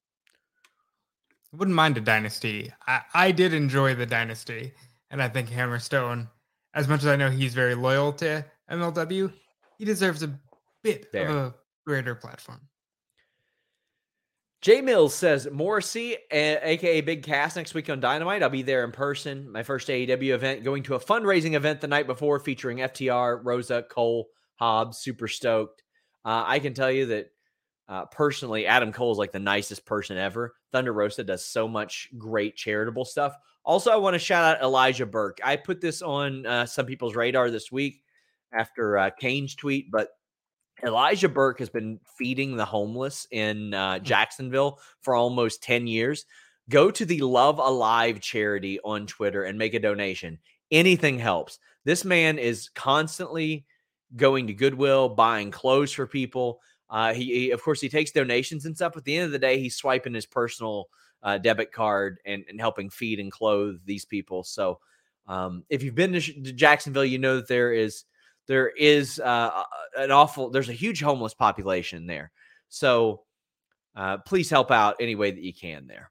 I wouldn't mind a dynasty. I, I did enjoy the dynasty, and I think Hammerstone, as much as I know he's very loyal to M L W, he deserves a bit Fair. of a greater platform. Jay Mills says, Morrissey, a- aka Big Cass, next week on Dynamite. I'll be there in person. My first A E W event, going to a fundraising event the night before featuring F T R, Rosa, Cole, Hobbs. Super stoked. Uh, I can tell you that uh, personally, Adam Cole is like the nicest person ever. Thunder Rosa does so much great charitable stuff. Also, I want to shout out Elijah Burke. I put this on uh, some people's radar this week after uh, Kane's tweet, but Elijah Burke has been feeding the homeless in uh, Jacksonville for almost ten years. Go to the Love Alive charity on Twitter and make a donation. Anything helps. This man is constantly going to Goodwill, buying clothes for people. Uh, he, he, of course, he takes donations and stuff. But at the end of the day, he's swiping his personal uh, debit card and, and helping feed and clothe these people. So um, if you've been to, to Jacksonville, you know that there is There is uh, an awful, there's a huge homeless population there. So uh, please help out any way that you can there.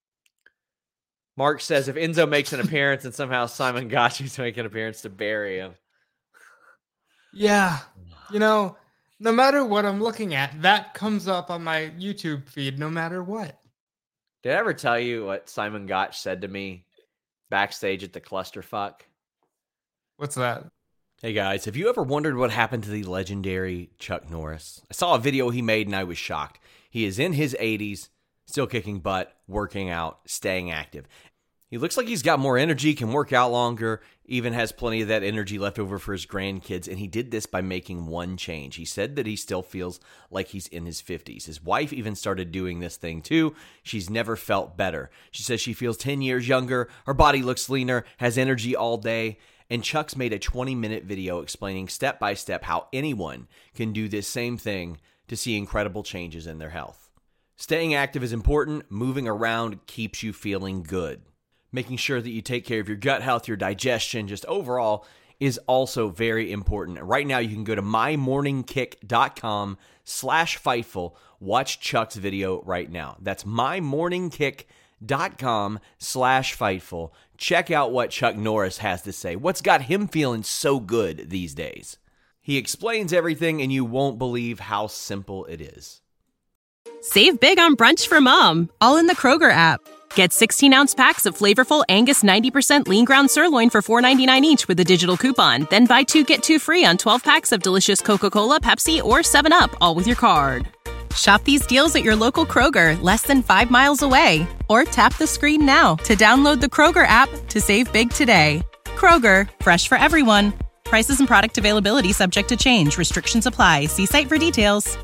Mark says, if Enzo makes an appearance and somehow Simon Gotchi's making an appearance to bury him. Yeah. You know, no matter what I'm looking at, that comes up on my YouTube feed no matter what. Did I ever tell you what Simon Gotch said to me backstage at the Clusterfuck? What's that? Hey guys, have you ever wondered what happened to the legendary Chuck Norris? I saw a video he made and I was shocked. He is in his eighties, still kicking butt, working out, staying active. He looks like he's got more energy, can work out longer, even has plenty of that energy left over for his grandkids, and he did this by making one change. He said that he still feels like he's in his fifties. His wife even started doing this thing too. She's never felt better. She says she feels ten years younger, her body looks leaner, has energy all day. And Chuck's made a twenty-minute video explaining step-by-step how anyone can do this same thing to see incredible changes in their health. Staying active is important. Moving around keeps you feeling good. Making sure that you take care of your gut health, your digestion, just overall is also very important. Right now, you can go to mymorningkick.com slash Fightful. Watch Chuck's video right now. That's mymorningkick.com slash Fightful. Check out what Chuck Norris has to say. What's got him feeling so good these days? He explains everything, and you won't believe how simple it is. Save big on brunch for mom, all in the Kroger app. Get sixteen-ounce packs of flavorful Angus ninety percent lean ground sirloin for four ninety-nine each with a digital coupon. Then buy two, get two free on twelve packs of delicious Coca-Cola, Pepsi, or seven up, all with your card. Shop these deals at your local Kroger, less than five miles away. Or tap the screen now to download the Kroger app to save big today. Kroger, fresh for everyone. Prices and product availability subject to change. Restrictions apply. See site for details.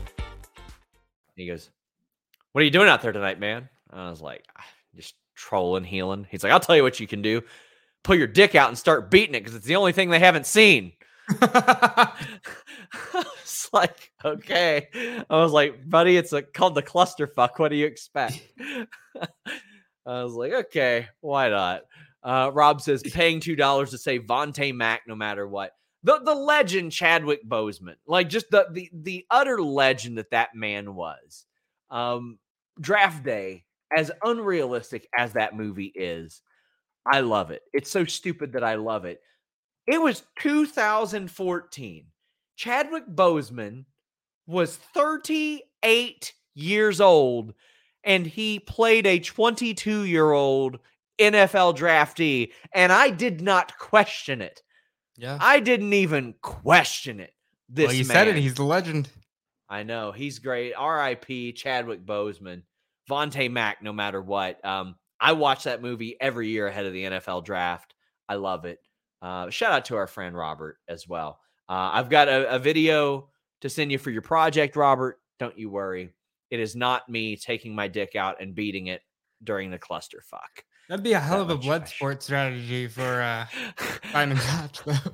He goes, what are you doing out there tonight, man? I was like, just trolling, healing. He's like, I'll tell you what you can do. Pull your dick out and start beating it because it's the only thing they haven't seen. It's like, okay. I was like, buddy, it's a, called the Clusterfuck. What do you expect? I was like, okay, why not? Uh, Rob says, paying two dollars to say Vontae Mack no matter what. The the legend Chadwick Boseman. Like, just the, the, the utter legend that that man was. Um, Draft Day, as unrealistic as that movie is, I love it. It's so stupid that I love it. It was two thousand fourteen. Chadwick Boseman was thirty-eight years old, and he played a twenty-two-year-old N F L draftee, and I did not question it. Yeah, I didn't even question it. This well, you man. said it. He's the legend. I know. He's great. R I P Chadwick Boseman. Vontae Mack, no matter what. Um, I watch that movie every year ahead of the N F L draft. I love it. Uh, shout out to our friend Robert as well. Uh, I've got a, a video to send you for your project, Robert. Don't you worry. It is not me taking my dick out and beating it during the clusterfuck. That'd be a hell That of a much blood pressure. sport strategy for uh, Simon Gotch, though.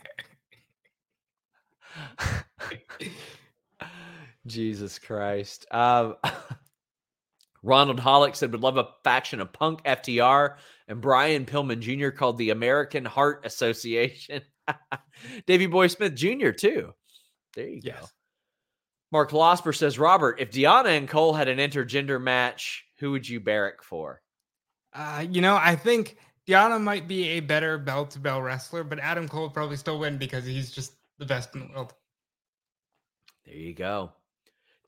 Jesus Christ. Um, Ronald Hollick said, would love a faction of Punk, F T R, and Brian Pillman Junior called the American Heart Association. Davey Boy Smith Junior too. There you Yes. go. Mark Losper says, Robert, if Deanna and Cole had an intergender match, who would you barrack for? Uh, you know, I think Deanna might be a better bell-to-bell wrestler, but Adam Cole would probably still win because he's just the best in the world. There you go.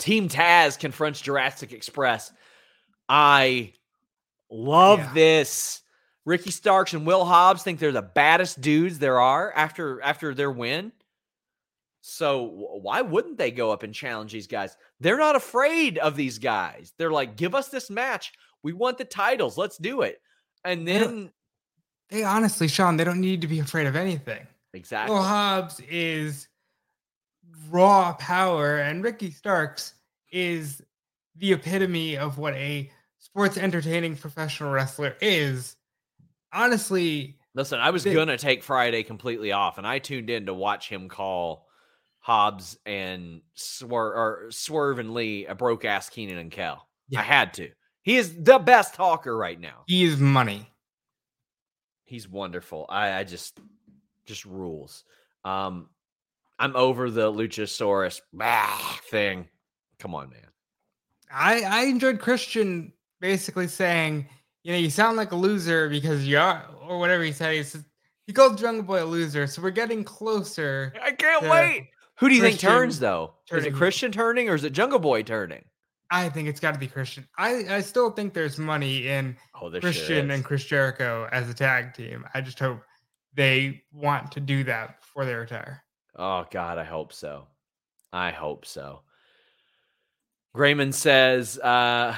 Team Taz confronts Jurassic Express. I love Yeah. this. Ricky Starks and Will Hobbs think they're the baddest dudes there are after after their win. So why wouldn't they go up and challenge these guys? They're not afraid of these guys. They're like, give us this match. We want the titles. Let's do it. And then They honestly, Sean, they don't need to be afraid of anything. exactly. Will Hobbs is raw power, and Ricky Starks is the epitome of what a sports entertaining professional wrestler is. Honestly, Listen, I was they- going to take Friday completely off, and I tuned in to watch him call Hobbs and Swerve, or Swerve and Lee a broke-ass Keenan and Kel. Yeah. I had to. He is the best talker right now. he is money. He's wonderful. I, I just, just rules. Um, I'm over the Luchasaurus bah, thing. Come on, man. I, I enjoyed Christian basically saying, you know, you sound like a loser because you are, or whatever he said. He, said, he called Jungle Boy a loser, so we're getting closer. I can't to wait. Who do you think Christian turns, though? Is it turning. Christian turning or is it Jungle Boy turning? I think it's got to be Christian. I, I still think there's money in Oh, there Christian sure is. and Chris Jericho as a tag team. I just hope they want to do that before they retire. Oh, God, I hope so. I hope so. Grayman says, uh,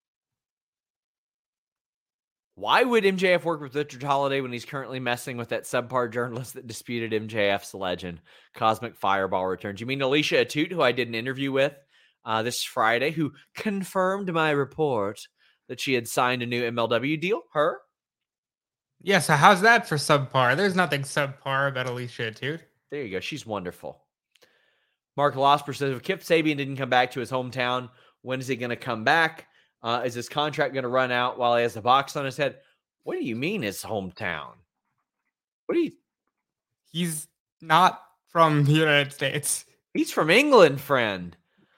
why would M J F work with Richard Holiday when he's currently messing with that subpar journalist that disputed M J F's legend? Cosmic Fireball returns. You mean Alicia Atute, who I did an interview with uh, this Friday, who confirmed my report that she had signed a new M L W deal? Her? Yeah, so how's that for subpar? There's nothing subpar about Alicia Atute. There you go. She's wonderful. Mark Losper says, if Kip Sabian didn't come back to his hometown, when is he going to come back? Uh, is his contract going to run out while he has the box on his head? What do you mean his hometown? What do you... He's not from the United States. He's from England, friend.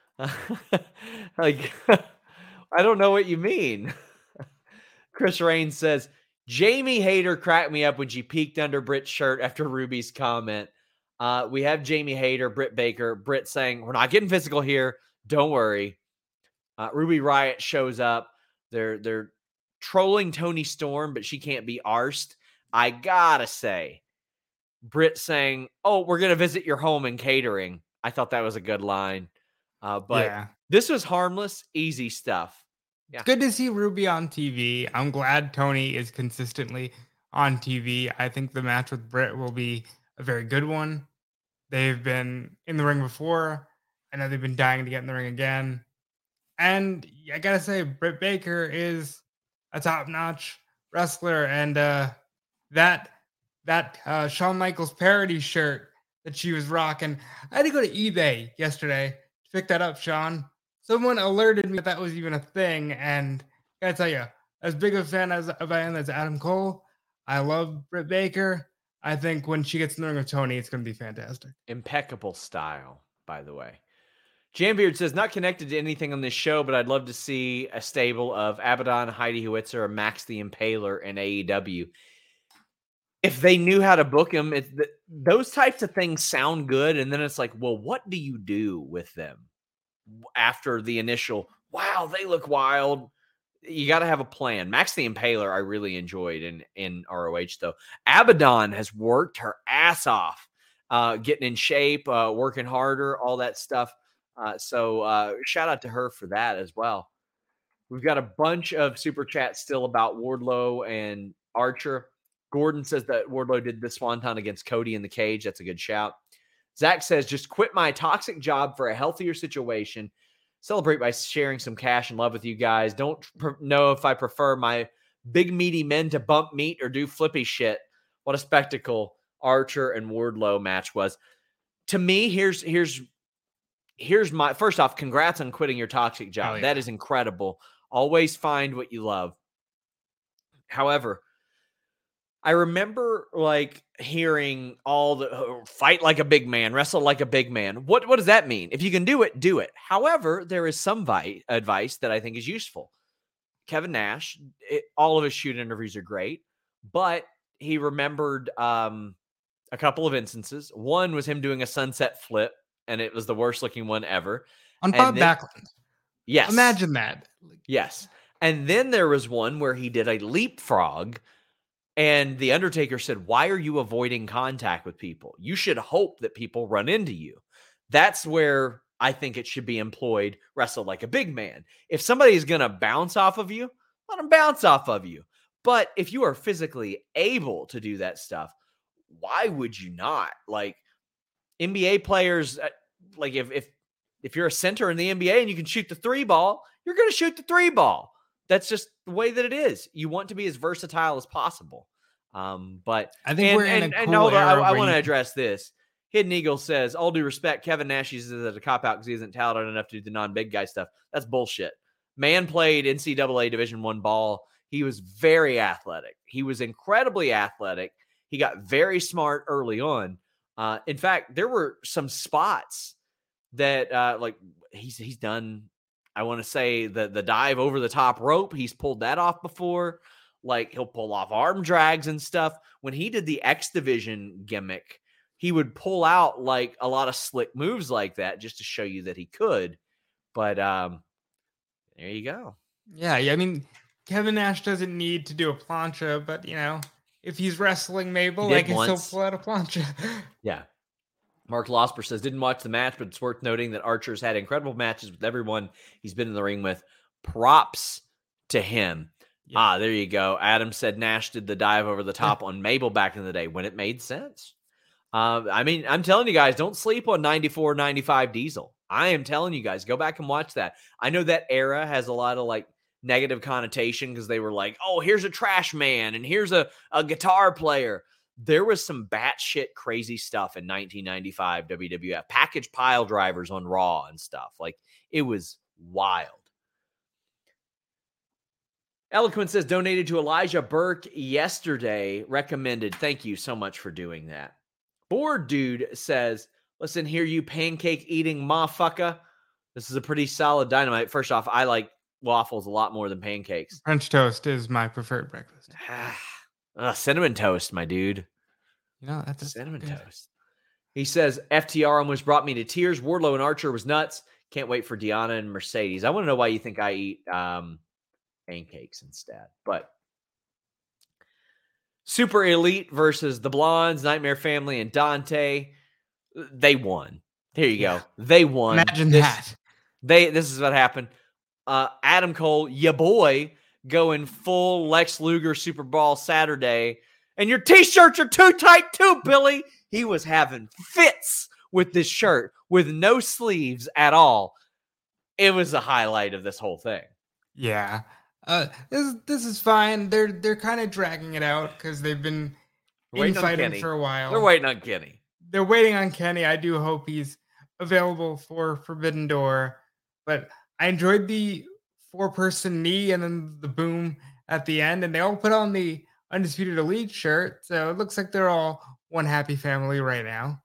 Like, I don't know what you mean. Chris Raines says, Jamie Hayter cracked me up when she peeked under Britt's shirt after Ruby's comment. Uh, we have Jamie Hayter, Britt Baker, Britt saying, we're not getting physical here. Don't worry. Uh, Ruby Riott shows up. They're they're trolling Tony Storm, but she can't be arsed. I gotta say, Britt saying, oh, we're going to visit your home in catering. I thought that was a good line. Uh, but yeah. this was harmless, easy stuff. Yeah. It's good to see Ruby on T V. I'm glad Tony is consistently on T V. I think the match with Britt will be a very good one. They've been in the ring before. I know they've been dying to get in the ring again. And I gotta say, Britt Baker is a top-notch wrestler. And uh, that that uh, Shawn Michaels parody shirt that she was rocking, I had to go to eBay yesterday to pick that up, Sean. Someone alerted me that that was even a thing. And I gotta tell you, as big a fan as, as I am as Adam Cole, I love Britt Baker. I think when she gets in the ring with Tony, it's going to be fantastic. Impeccable style, by the way. Jambeard says, not connected to anything on this show, but I'd love to see a stable of Abaddon, Heidi Howitzer, and Max the Impaler in A E W. If they knew how to book them, it's the, those types of things sound good. And then it's like, well, what do you do with them after the initial, wow, they look wild? You got to have a plan. Max the Impaler, I really enjoyed in, in R O H, though. Abaddon has worked her ass off, uh, getting in shape, uh, working harder, all that stuff. Uh, so uh, shout out to her for that as well. We've got a bunch of super chats still about Wardlow and Archer. Gordon says that Wardlow did the swanton against Cody in the cage. That's a good shout. Zach says, just quit my toxic job for a healthier situation. Celebrate by sharing some cash and love with you guys. Don't pr- know if I prefer my big meaty men to bump meat or do flippy shit. What a spectacle Archer and Wardlow match was. To me, here's here's here's my first off, congrats on quitting your toxic job. Oh, yeah. That is incredible. Always find what you love. However, I remember like hearing all the oh, fight like a big man, wrestle like a big man. What, what does that mean? If you can do it, do it. However, there is some vi- advice that I think is useful. Kevin Nash, it, all of his shoot interviews are great, but he remembered um, a couple of instances. One was him doing a sunset flip and it was the worst looking one ever. On And Bob then- Backlund. Yes. Imagine that. Yes. And then there was one where he did a leapfrog, and the Undertaker said, "Why are you avoiding contact with people? You should hope that people run into you." That's where I think it should be employed. Wrestle like a big man. If somebody is going to bounce off of you, let them bounce off of you. But if you are physically able to do that stuff, why would you not? Like N B A players, like if if if you're a center in the N B A and you can shoot the three ball, you're going to shoot the three ball. That's just the way that it is. You want to be as versatile as possible. Um, but I think and, we're in and, a and cool hold on, I, era I where want to you- address this. Hidden Eagle says, all due respect, Kevin Nash uses it as a cop-out because he isn't talented enough to do the non-big guy stuff. That's bullshit. Man played N C double A Division One ball. He was very athletic. He was incredibly athletic. He got very smart early on. Uh, in fact, there were some spots that, uh, like, he's he's done, I want to say, the, the dive over the top rope. He's pulled that off before. Like, he'll pull off arm drags and stuff. When he did the X Division gimmick, he would pull out like a lot of slick moves like that just to show you that he could. But um, there you go. Yeah, yeah. I mean, Kevin Nash doesn't need to do a plancha, but you know, if he's wrestling Mabel, He I did can once. still pull out a plancha. Yeah. Mark Losper says, didn't watch the match, but it's worth noting that Archer's had incredible matches with everyone he's been in the ring with. Props to him. Yeah. Ah, there you go. Adam said Nash did the dive over the top on Mabel back in the day when it made sense. Uh, I mean, I'm telling you guys, don't sleep on ninety-four, ninety-five Diesel. I am telling you guys, go back and watch that. I know that era has a lot of like negative connotation because they were like, oh, here's a trash man and here's a, a guitar player. There was some batshit crazy stuff in nineteen ninety-five W W F. Package pile drivers on Raw and stuff. Like, it was wild. Eloquent says, donated to Elijah Burke yesterday. Recommended. Thank you so much for doing that. Bored Dude says, listen here, you pancake eating motherfucker. This is a pretty solid Dynamite. First off, I like waffles a lot more than pancakes. French toast is my preferred breakfast. Ugh, cinnamon toast, my dude. You know, that's Cinnamon good. toast. He says, F T R almost brought me to tears. Wardlow and Archer was nuts. Can't wait for Deanna and Mercedes. I want to know why you think I eat um, pancakes instead. But Super Elite versus the Blondes, Nightmare Family, and Dante. They won. Here you Yeah. go. They won. Imagine this, that. They. This is what happened. Uh, Adam Cole, ya boy, going full Lex Luger Super Bowl Saturday. And your t-shirts are too tight too, Billy. He was having fits with this shirt with no sleeves at all. It was the highlight of this whole thing. Yeah. Uh, this this is fine. They're they're kind of dragging it out because they've been Waiting on infighting Kenny. for a while. They're waiting on Kenny. They're waiting on Kenny. I do hope he's available for Forbidden Door. But I enjoyed the four-person knee and then the boom at the end, and they all put on the Undisputed Elite shirt, so it looks like they're all one happy family right now.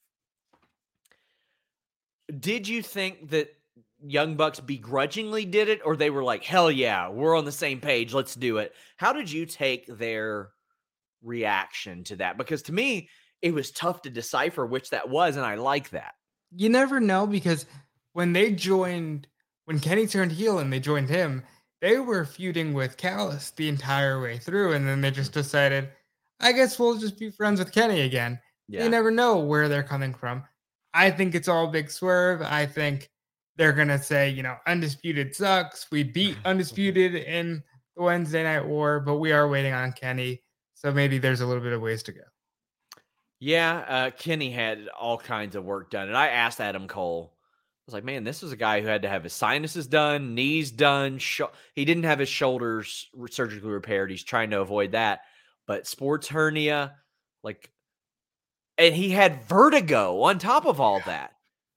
Did you think that Young Bucks begrudgingly did it, or they were like, hell yeah, we're on the same page, let's do it? How did you take their reaction to that? Because to me, it was tough to decipher which that was, and I like that. You never know, because when they joined, when Kenny turned heel and they joined him, they were feuding with Callis the entire way through, and then they just decided, I guess we'll just be friends with Kenny again. Yeah. You never know where they're coming from. I think it's all Big Swerve. I think they're going to say, you know, Undisputed sucks. We beat Undisputed in the Wednesday Night War, but we are waiting on Kenny. So maybe there's a little bit of ways to go. Yeah, uh, Kenny had all kinds of work done. And I asked Adam Cole, I was like, man, this was a guy who had to have his sinuses done, knees done. Sh- he didn't have his shoulders surgically repaired. He's trying to avoid that. But sports hernia, like, and he had vertigo on top of all that.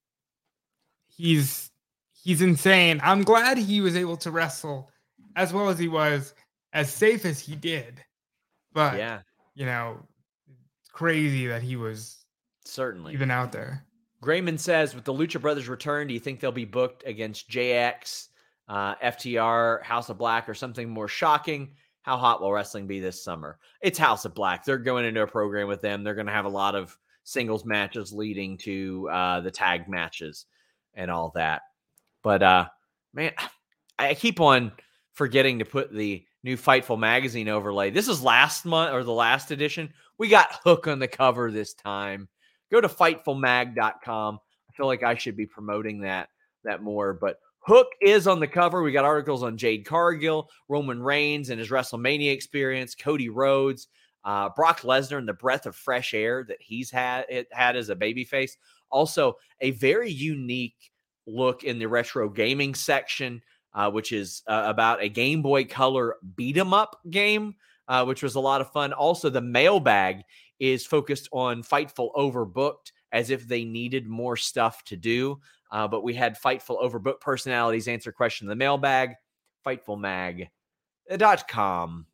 He's he's insane. I'm glad he was able to wrestle as well as he was, as safe as he did. But, Yeah, you know, it's crazy that he was certainly. even out there. Grayman says, with the Lucha Brothers return, do you think they'll be booked against J X, uh, F T R, House of Black, or something more shocking? How hot will wrestling be this summer? It's House of Black. They're going into a program with them. They're going to have a lot of singles matches leading to uh, the tag matches and all that. But uh, man, I keep on forgetting to put the new Fightful magazine overlay. This is last month or the last edition. We got Hook on the cover this time. Go to fightful mag dot com. I feel like I should be promoting that that more, but Hook is on the cover. We got articles on Jade Cargill, Roman Reigns and his WrestleMania experience, Cody Rhodes, uh, Brock Lesnar and the breath of fresh air that he's had it had as a babyface. Also, a very unique look in the retro gaming section, uh, which is uh, about a Game Boy Color beat 'em up game, uh, which was a lot of fun. Also, the mailbag is focused on Fightful Overbooked, as if they needed more stuff to do. Uh, but we had Fightful Overbooked personalities answer questions in the mailbag, fightful mag dot com.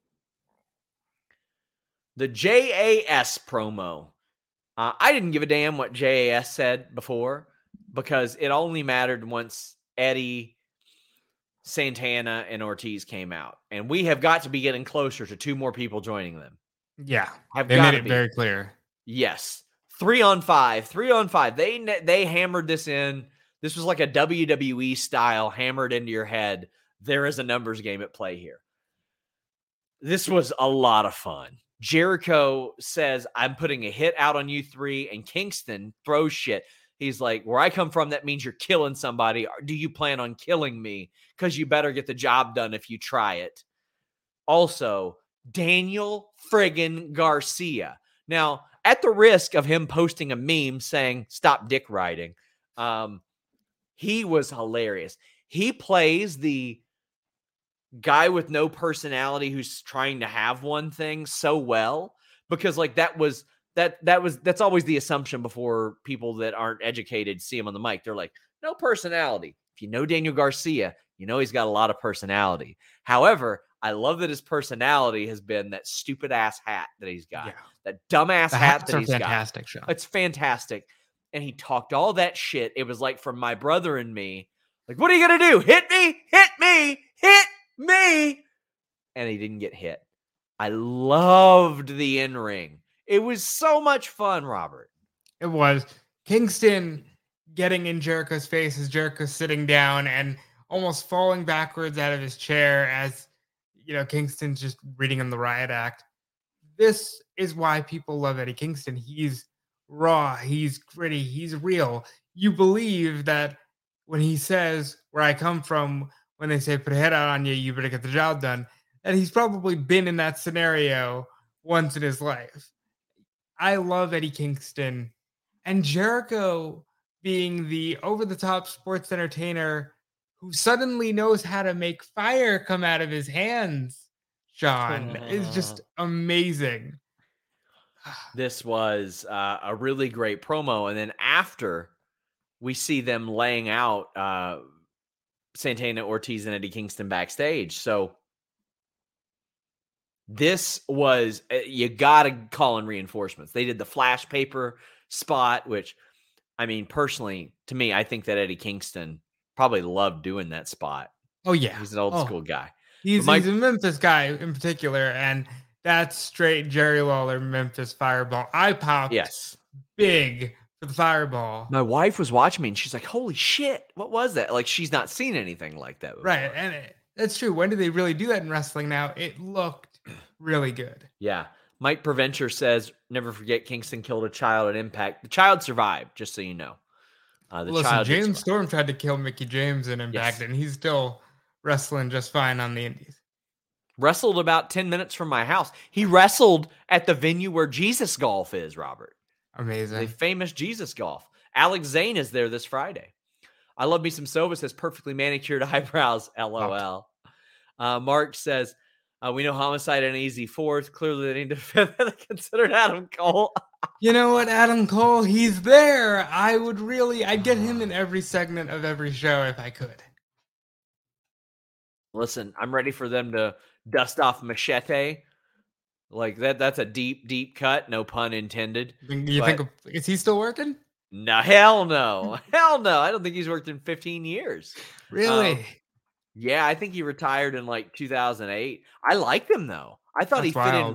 The J A S promo. Uh, I didn't give a damn what J A S said before because it only mattered once Eddie, Santana, and Ortiz came out. And we have got to be getting closer to two more people joining them. Yeah, have they made it be. very clear. Yes. Three on five. Three on five. They they hammered this in. This was like a W W E style hammered into your head. There is a numbers game at play here. This was a lot of fun. Jericho says, I'm putting a hit out on you three, and Kingston throws shit. He's like, where I come from, that means you're killing somebody. Do you plan on killing me? Because you better get the job done if you try it. Also, Daniel friggin' Garcia. Now, at the risk of him posting a meme saying, stop dick riding, um, he was hilarious. He plays the guy with no personality who's trying to have one thing so well, because like that was that that was that's always the assumption before people that aren't educated see him on the mic. They're like, no personality. If you know Daniel Garcia, you know he's got a lot of personality. However, I love that his personality has been that stupid ass hat that he's got. Yeah. That dumbass hat that he's fantastic, got. Sean. It's fantastic. And he talked all that shit. It was like from My Brother and Me. Like, what are you going to do? Hit me? Hit me? Hit me? And he didn't get hit. I loved the in-ring. It was so much fun, Robert. It was. Kingston getting in Jericho's face as Jericho's sitting down and almost falling backwards out of his chair as, you know, Kingston's just reading him the riot act. This is why people love Eddie Kingston. He's raw. He's gritty. He's real. You believe that when he says, where I come from, when they say put a head out on you, you better get the job done, and he's probably been in that scenario once in his life. I love Eddie Kingston. And Jericho being the over-the-top sports entertainer who suddenly knows how to make fire come out of his hands, Sean, uh, is just amazing. This was uh, a really great promo. And then after, we see them laying out uh, Santana, Ortiz, and Eddie Kingston backstage. So this was, you got to call in reinforcements. They did the flash paper spot, which, I mean, personally, to me, I think that Eddie Kingston probably loved doing that spot. Oh, yeah. He's an old oh. school guy. He's, my, he's a Memphis guy in particular, and that's straight Jerry Lawler Memphis Fireball. I popped yes. big for the Fireball. My wife was watching me, and she's like, holy shit, what was that? Like, she's not seen anything like that before. Right, and it, that's true. When do they really do that in wrestling now? It looked really good. Yeah. Mike Preventure says, never forget Kingston killed a child at Impact. The child survived, just so you know. Uh, the Listen, child James Storm tried to kill Mickey James in Impact, yes. and he's still wrestling just fine on the indies. Wrestled about ten minutes from my house. He wrestled at the venue where Jesus Golf is, Robert. Amazing. The famous Jesus Golf. Alex Zane is there this Friday. I love me some Sova says perfectly manicured eyebrows. L O L. Uh, Mark says, uh, we know Homicide and Easy fourth. Clearly they need to consider Adam Cole. You know what, Adam Cole, he's there. I would really, I'd get him in every segment of every show if I could. Listen, I'm ready for them to dust off Machete. Like that, that's a deep, deep cut. No pun intended. You but, think, is he still working? No, hell no. hell no. I don't think he's worked in fifteen years. Really? Um, yeah, I think he retired in like two thousand eight. I like him though. I thought that's he fit wild. in.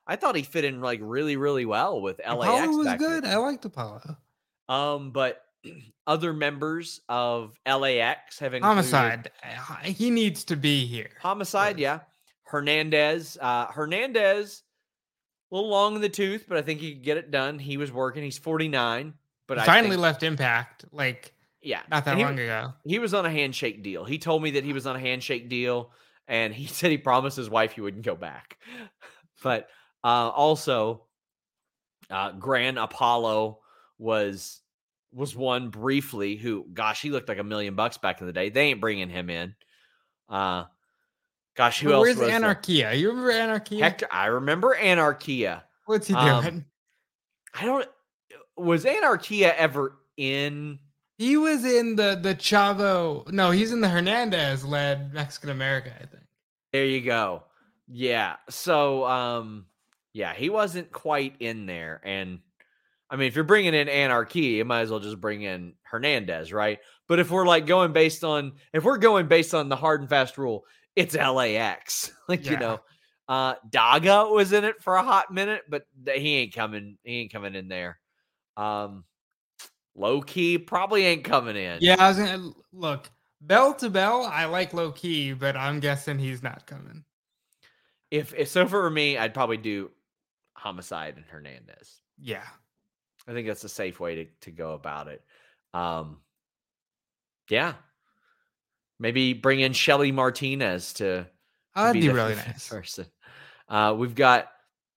I thought he fit in like really, really well with L A X. Apollo was back in the good. day. I liked Apollo. Um, but other members of L A X have included Homicide. Uh, He needs to be here. Homicide, yeah. Hernandez. Uh, Hernandez, a little long in the tooth, but I think he could get it done. He was working. He's forty-nine. But He I finally think, left Impact, like yeah, not that And he, long ago. He was on a handshake deal. He told me that he was on a handshake deal, and he said he promised his wife he wouldn't go back. But uh, also, uh, Gran Apollo was was one briefly who, gosh, he looked like a million bucks back in the day. They ain't bringing him in. Uh, gosh, who But else where's was there? Anarchia? You remember Anarchia? Hector, I remember Anarchia. What's he Um, doing? I don't. Was Anarchia ever in? He was in the the Chavo. No, he's in the Hernandez led Mexican America, I think. There you go. Yeah. So, um, yeah, he wasn't quite in there. And I mean, if you're bringing in Anarchy, you might as well just bring in Hernandez, right? But if we're like going based on, if we're going based on the hard and fast rule, it's L A X. Like, Yeah. you know, uh, Daga was in it for a hot minute, but th- he ain't coming. He ain't coming in there. Um, Low Key probably ain't coming in. Yeah, I was gonna look bell to bell. I like Low Key, but I'm guessing he's not coming. If, if so for me, I'd probably do Homicide and Hernandez. Yeah, I think that's a safe way to, to go about it. Um, yeah. Maybe bring in Shelly Martinez to, to that'd be the really fifth nice. person. Uh, we've got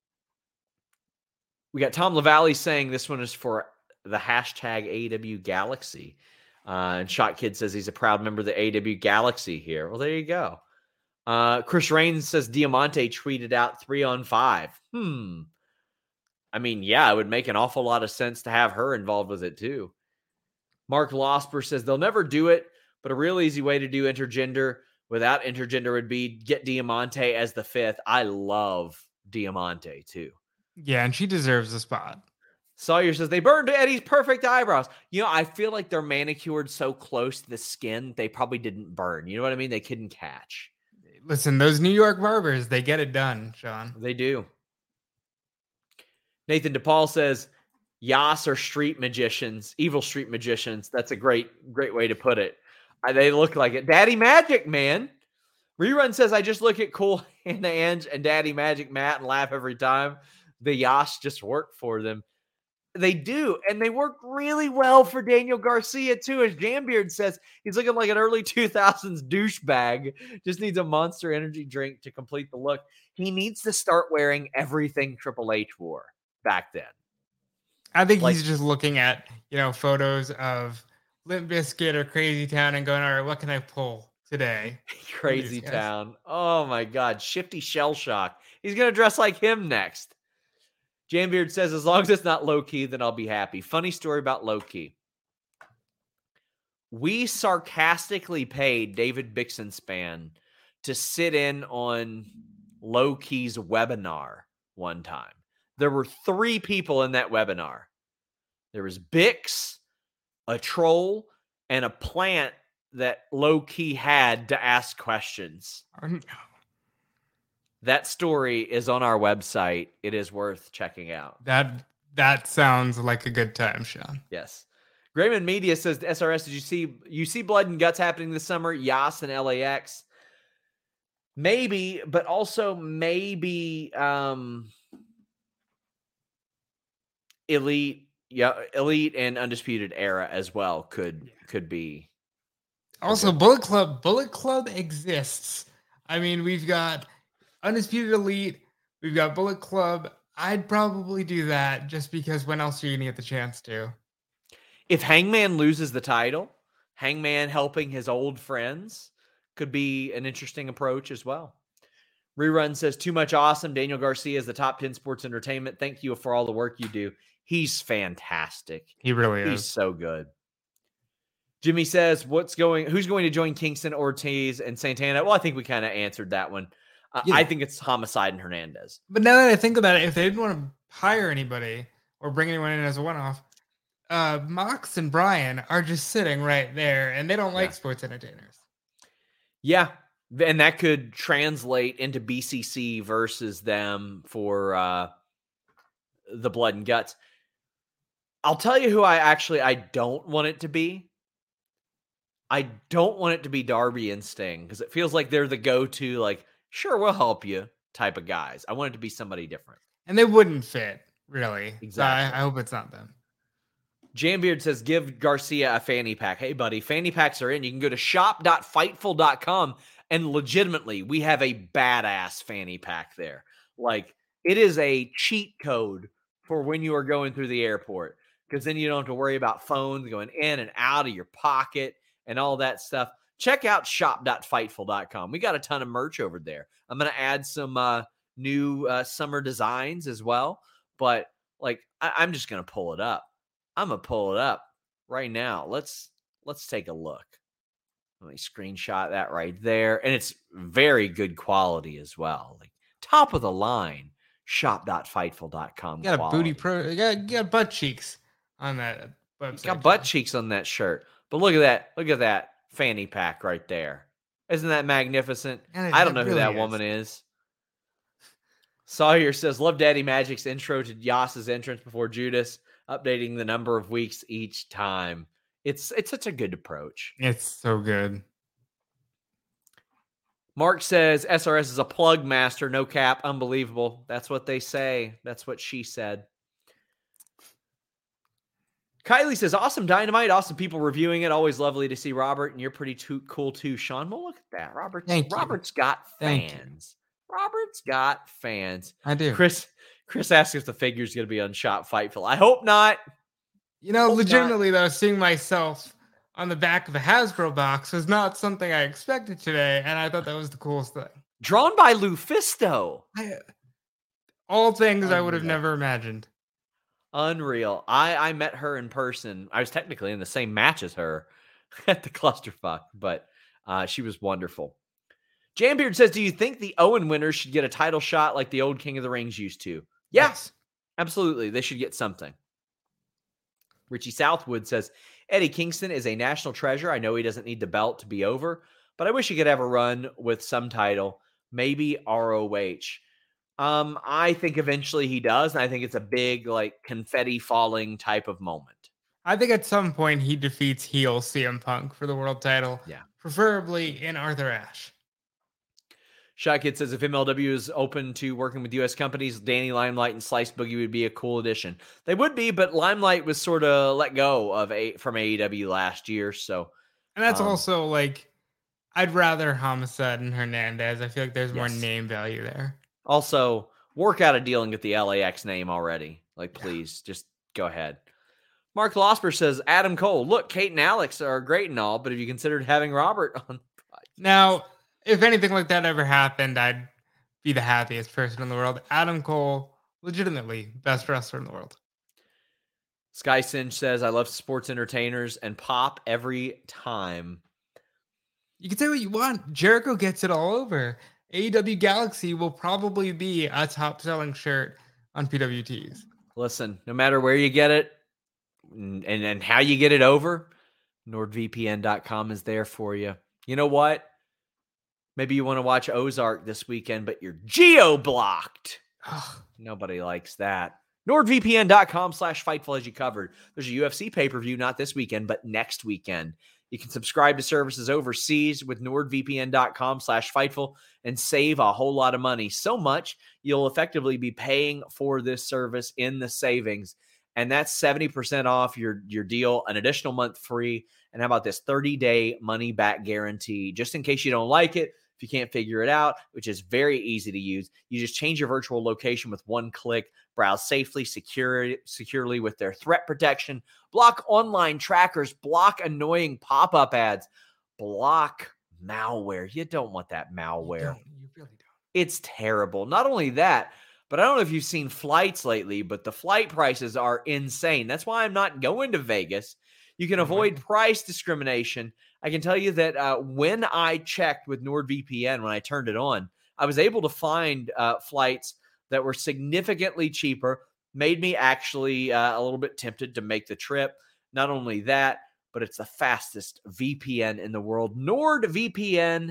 we got Tom LaValle saying this one is for the hashtag A E W Galaxy. Uh, and Shot Kid says he's a proud member of the A E W Galaxy here. Well, there you go. Uh, Chris Raines says Diamante tweeted out three on five. Hmm. I mean, yeah, it would make an awful lot of sense to have her involved with it too. Mark Losper says they'll never do it, but a real easy way to do intergender without intergender would be get Diamante as the fifth. I love Diamante too. Yeah, and she deserves a spot. Sawyer says they burned Eddie's perfect eyebrows. You know, I feel like they're manicured so close to the skin, they probably didn't burn. You know what I mean? They couldn't catch. Listen, those New York barbers, they get it done, Sean. They do. Nathan DePaul says, Yas are street magicians, evil street magicians. That's a great, great way to put it. Uh, They look like it. Daddy Magic, man. Rerun says, I just look at Cool Hannah Ange and Daddy Magic Matt and laugh every time. The Yas just work for them. They do, and they work really well for Daniel Garcia, too. As Jambeard says, he's looking like an early two thousands douchebag. Just needs a Monster Energy drink to complete the look. He needs to start wearing everything Triple H wore back then. I think Like- he's just looking at, you know, photos of Limp Bizkit or Crazy Town and going, all right, what can I pull today? Crazy guys. Town. Oh, my God. Shifty Shell Shock. He's going to dress like him next. Jambeard says, as long as it's not Low Key, then I'll be happy. Funny story about Low Key. We sarcastically paid David Bixenspan to sit in on Low Key's webinar one time. There were three people in that webinar. There was Bix, a troll, and a plant that Low Key had to ask questions. Or no. That story is on our website. It is worth checking out. That that sounds like a good time, Sean. Yes. Grayman Media says, S R S, did you see you see Blood and Guts happening this summer? Yas and L A X. Maybe, but also maybe um, Elite, yeah, Elite and Undisputed Era as well could could be. Also, Bullet Club, Bullet Club exists. I mean, we've got Undisputed Elite, we've got Bullet Club. I'd probably do that just because when else are you gonna get the chance to? If Hangman loses the title, Hangman helping his old friends could be an interesting approach as well. Rerun says, too much awesome. Daniel Garcia is the top ten sports entertainment. Thank you for all the work you do. He's fantastic. He really He's is. so good. Jimmy says, what's going, who's going to join Kingston, Ortiz, and Santana? Well, I think we kind of answered that one. Uh, Yeah. I think it's Homicide and Hernandez. But now that I think about it, if they didn't want to hire anybody or bring anyone in as a one-off, uh, Mox and Brian are just sitting right there, and they don't like Yeah. sports entertainers. Yeah. And that could translate into B C C versus them for uh, the Blood and Guts. I'll tell you who I actually I don't want it to be. I don't want it to be Darby and Sting because it feels like they're the go-to, like, sure, we'll help you type of guys. I want it to be somebody different. And they wouldn't fit, really. Exactly. So I, I hope it's not them. Jambeard says, give Garcia a fanny pack. Hey, buddy, fanny packs are in. You can go to shop dot fightful dot com, and legitimately, we have a badass fanny pack there. Like, it is a cheat code for when you are going through the airport, because then you don't have to worry about phones going in and out of your pocket and all that stuff. Check out shop dot fightful dot com. We got a ton of merch over there. I'm going to add some uh, new uh, summer designs as well, but like, I- I'm just going to pull it up. I'm going to pull it up right now. Let's let's take a look. Let me screenshot that right there. And it's very good quality as well. Like top of the line, shop dot fightful dot com. You got quality. a booty pro. You got, you got butt cheeks on that website. You got butt cheeks on that shirt. But look at that. Look at that fanny pack right there. Isn't that magnificent? And it- I don't it know who really that is. woman is. Sawyer says, love Daddy Magic's intro to Yas's entrance before Judas, updating the number of weeks each time. It's it's such a good approach. It's so good. Mark says, S R S is a plug master, no cap, unbelievable. That's what they say. That's what she said. Kylie says, awesome Dynamite, awesome people reviewing it. Always lovely to see Robert, and you're pretty too, cool too, Sean. Well, look at that. Robert's, Thank you. Robert's got Thank fans. Robert's got fans. I do. Chris Chris asks if the figure's going to be on Shop Fightful. I hope not. You know, Hope legitimately, though, seeing myself on the back of a Hasbro box was not something I expected today, and I thought that was the coolest thing. Drawn by Lufisto. I, all things I would have Unreal. never imagined. Unreal. I, I met her in person. I was technically in the same match as her at the clusterfuck, but uh, she was wonderful. Jambeard says, do you think the Owen winners should get a title shot like the old King of the Rings used to? Yes, absolutely. They should get something. Richie Southwood says, Eddie Kingston is a national treasure. I know he doesn't need the belt to be over, but I wish he could have a run with some title, maybe R O H. Um, I think eventually he does, and I think it's a big, like, confetti falling type of moment. I think at some point he defeats heel C M Punk for the world title. Yeah. Preferably in Arthur Ashe. Shot Kid says, if M L W is open to working with U S companies, Danny Limelight and Slice Boogie would be a cool addition. They would be, but Limelight was sort of let go of a from A E W last year, so. And that's Um, also like, I'd rather Homicide and Hernandez. I feel like there's more Yes. name value there. Also, work out a deal and get the L A X name already. Like, please, just go ahead. Mark Losper says, Adam Cole, look, Kate and Alex are great and all, but have you considered having Robert on? Now, if anything like that ever happened, I'd be the happiest person in the world. Adam Cole, legitimately best wrestler in the world. Sky Singe says, I love sports entertainers and pop every time. You can say what you want. Jericho gets it all over. A E W Galaxy will probably be a top selling shirt on P W Ts. Listen, no matter where you get it and, and, and how you get it over, nord v p n dot com is there for you. You know what? Maybe you want to watch Ozark this weekend, but you're geo-blocked. Ugh. Nobody likes that. nord v p n dot com slash Fightful as you covered. There's a U F C pay-per-view, not this weekend, but next weekend. You can subscribe to services overseas with nord v p n dot com slash Fightful and save a whole lot of money. So much, you'll effectively be paying for this service in the savings. And that's seventy percent off your, your deal, an additional month free. And how about this thirty-day money-back guarantee? Just in case you don't like it, if you can't figure it out, which is very easy to use, you just change your virtual location with one click, browse safely, secure, securely with their threat protection, block online trackers, block annoying pop-up ads, block malware. You don't want that You malware. don't. You really don't. It's terrible. Not only that, but I don't know if you've seen flights lately, but the flight prices are insane. That's why I'm not going to Vegas. You can avoid price discrimination. I can tell you that uh, when I checked with NordVPN, when I turned it on, I was able to find uh, flights that were significantly cheaper, made me actually uh, a little bit tempted to make the trip. Not only that, but it's the fastest V P N in the world. nord v p n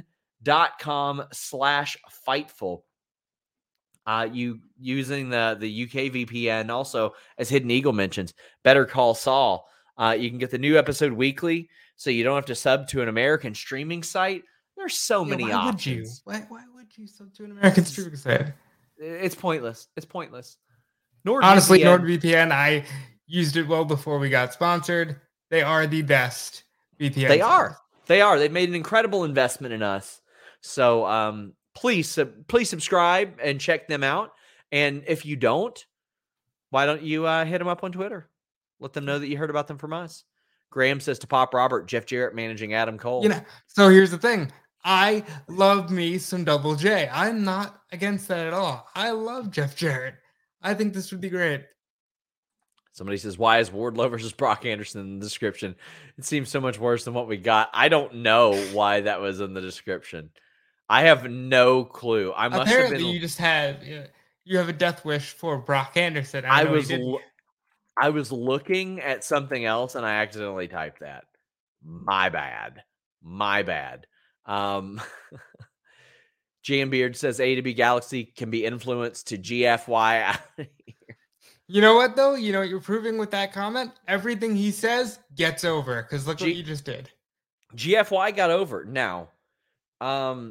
com slash Fightful. Uh, you using the, the U K V P N, also, as Hidden Eagle mentions, Better Call Saul. Uh, you can get the new episode weekly, so you don't have to sub to an American streaming site. There's so Yeah, many why options. Would you? Why, why would you sub to an American streaming site? It's pointless. It's pointless. NordVPN, Honestly, NordVPN, I used it well before we got sponsored. They are the best V P N. They are. They are. They've made an incredible investment in us. So um, please, uh, please subscribe and check them out. And if you don't, why don't you uh, hit them up on Twitter? Let them know that you heard about them from us. Graham says to Pop Robert, Jeff Jarrett managing Adam Cole. You know, so here's the thing. I love me some Double J. I'm not against that at all. I love Jeff Jarrett. I think this would be great. Somebody says, why is Wardlow versus Brock Anderson in the description? It seems so much worse than what we got. I don't know why that was in the description. I have no clue. I must Apparently, have been. you just had you have a death wish for Brock Anderson. I, I know was he didn't. lo- I was looking at something else and I accidentally typed that. My bad. My bad. Um, Jan Beard says A W Galaxy can be influenced to G F Y. You know what, though? You know what you're proving with that comment? Everything he says gets over, because look G- what you just did. G F Y got over. Now, um,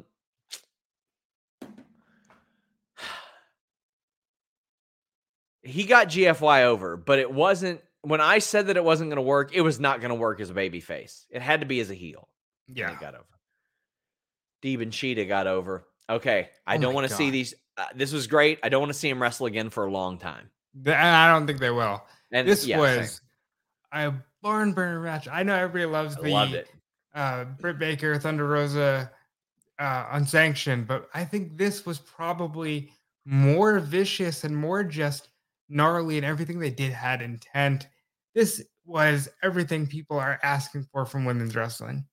he got G F Y over, but it wasn't, when I said that it wasn't going to work, it was not going to work as a baby face. It had to be as a heel. Yeah. He got over. Deeb and Cheetah got over. Okay. I Oh don't my want to see God. these. Uh, this was great. I don't want to see him wrestle again for a long time. And I don't think they will. And This yeah, was same. a barn burner match. I know everybody loves I the loved it. Uh, Britt Baker, Thunder Rosa, uh, unsanctioned, but I think this was probably more vicious and more just gnarly, and everything they did had intent. This was everything people are asking for from women's wrestling.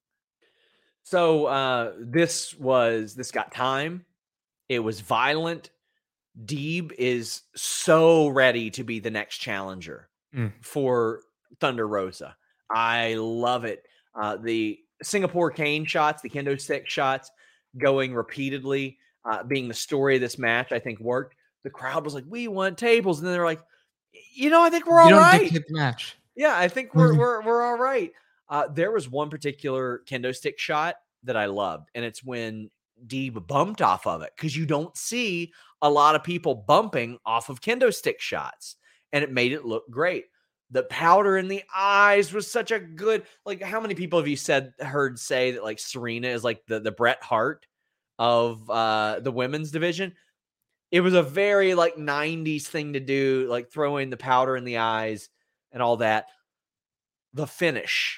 So uh, this was, this got time. It was violent. Deeb is so ready to be the next challenger Mm. for Thunder Rosa. I love it. Uh, the Singapore cane shots, the kendo stick shots going repeatedly, uh, being the story of this match, I think worked. The crowd was like, we want tables. And then they're like, you know, I think we're all you don't right. dictate the match. Yeah, I think we're we're we're all right. Uh, there was one particular kendo stick shot that I loved, and it's when Deeb bumped off of it, because you don't see a lot of people bumping off of kendo stick shots, and it made it look great. The powder in the eyes was such a good, like, how many people have you said heard say that like Serena is like the the Bret Hart of uh, the women's division? It was a very like nineties thing to do, like throwing the powder in the eyes and all that. The finish,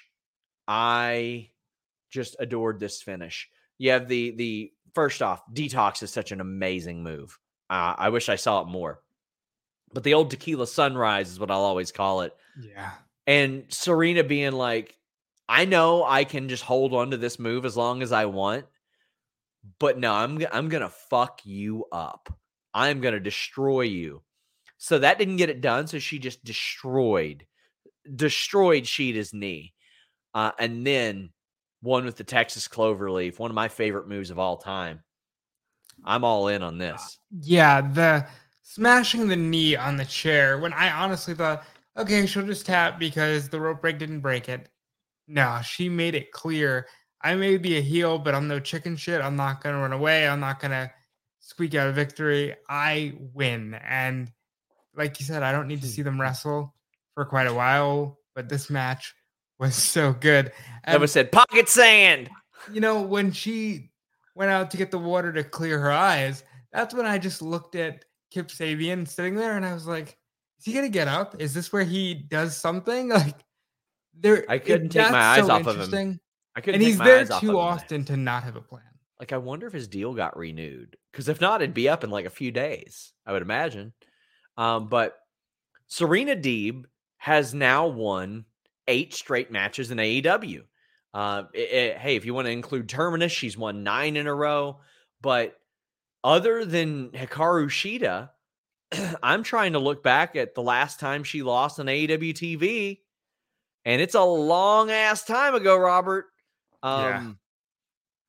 I just adored this finish. You have the the first off, Detox is such an amazing move. Uh, I wish I saw it more. But the old tequila sunrise is what I'll always call it. Yeah. And Serena being like, I know I can just hold on to this move as long as I want, but no, I'm I'm gonna fuck you up. I'm gonna destroy you. So that didn't get it done. So she just destroyed, destroyed Sheeta's knee. Uh, and then one with the Texas Cloverleaf, one of my favorite moves of all time. I'm all in on this. Yeah, the smashing the knee on the chair, when I honestly thought, okay, she'll just tap because the rope break didn't break it. No, she made it clear. I may be a heel, but I'm no chicken shit. I'm not going to run away. I'm not going to squeak out a victory. I win. And like you said, I don't need to see them wrestle for quite a while, but this match was so good. And, Nova said, pocket sand. you know, when she went out to get the water to clear her eyes, that's when I just looked at Kip Sabian sitting there and I was like, is he going to get up? Is this where he does something? Like, there, I couldn't it, take my eyes so off of him. interesting. I couldn't And take he's my there eyes off too of him. often to not have a plan. Like, I wonder if his deal got renewed. Because if not, it'd be up in like a few days, I would imagine. Um, but Serena Deeb has now won eight straight matches in A E W. Uh, it, it, hey, if you want to include Terminus, she's won nine in a row. But other than Hikaru Shida, I'm trying to look back at the last time she lost on A E W T V, and it's a long ass time ago, Robert. Um,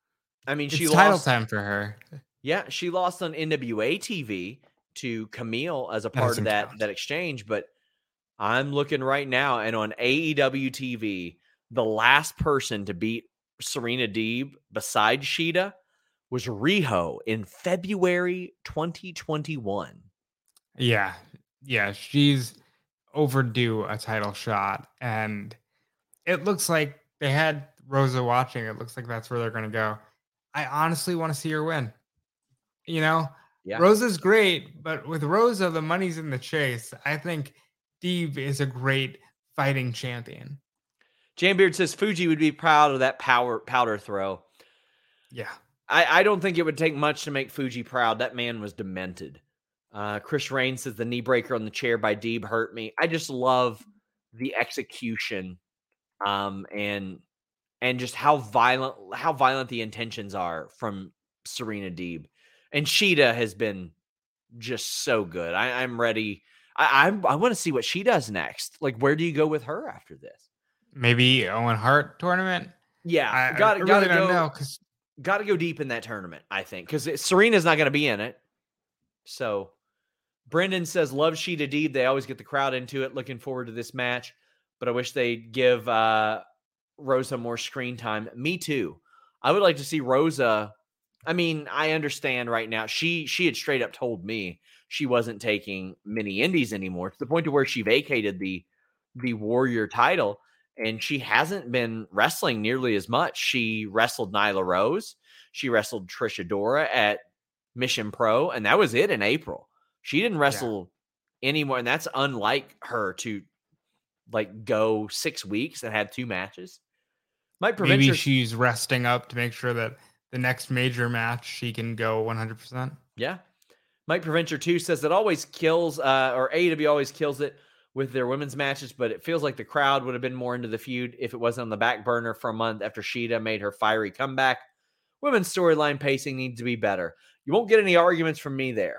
I mean, It's she title lost. time for her. Yeah, she lost on N W A T V to Camille as a That part of doesn't that, count. that exchange. But I'm looking right now, and on A E W T V, the last person to beat Serena Deeb besides Shida was Riho in February twenty twenty-one. Yeah. Yeah. She's overdue a title shot. And it looks like they had Rosa watching. It looks like that's where they're going to go. I honestly want to see her win. You know, Yeah. Rosa's great, but with Rosa, the money's in the chase. I think Deeb is a great fighting champion. Jambeard says Fuji would be proud of that power powder throw. Yeah. I, I don't think it would take much to make Fuji proud. That man was demented. Uh, Chris Rain says the knee breaker on the chair by Deeb hurt me. I just love the execution um, and and just how violent how violent the intentions are from Serena Deeb. And Shida has been just so good. I, I'm ready. I I'm, I want to see what she does next. Like, where do you go with her after this? Maybe Owen Hart tournament. Yeah, I, got I to really got to don't go. know because Got to go deep in that tournament, I think, because Serena's not going to be in it. So, Brendan says, love Shida Deeb. They always get the crowd into it. Looking forward to this match, but I wish they'd give uh, Rosa more screen time. Me too. I would like to see Rosa. I mean, I understand right now. She she had straight up told me she wasn't taking mini indies anymore, to the point to where she vacated the the Warrior title. And she hasn't been wrestling nearly as much. She wrestled Nyla Rose. She wrestled Trish Adora at Mission Pro. And that was it in April. She didn't wrestle yeah. anymore. And that's unlike her to like go six weeks and have two matches. Might prevent maybe your... she's resting up to make sure that the next major match she can go one hundred percent. Yeah. Mike Preventer two says it always kills, uh, or A E W always kills it with their women's matches, but it feels like the crowd would have been more into the feud if it wasn't on the back burner for a month after Shida made her fiery comeback. Women's storyline pacing needs to be better. You won't get any arguments from me there.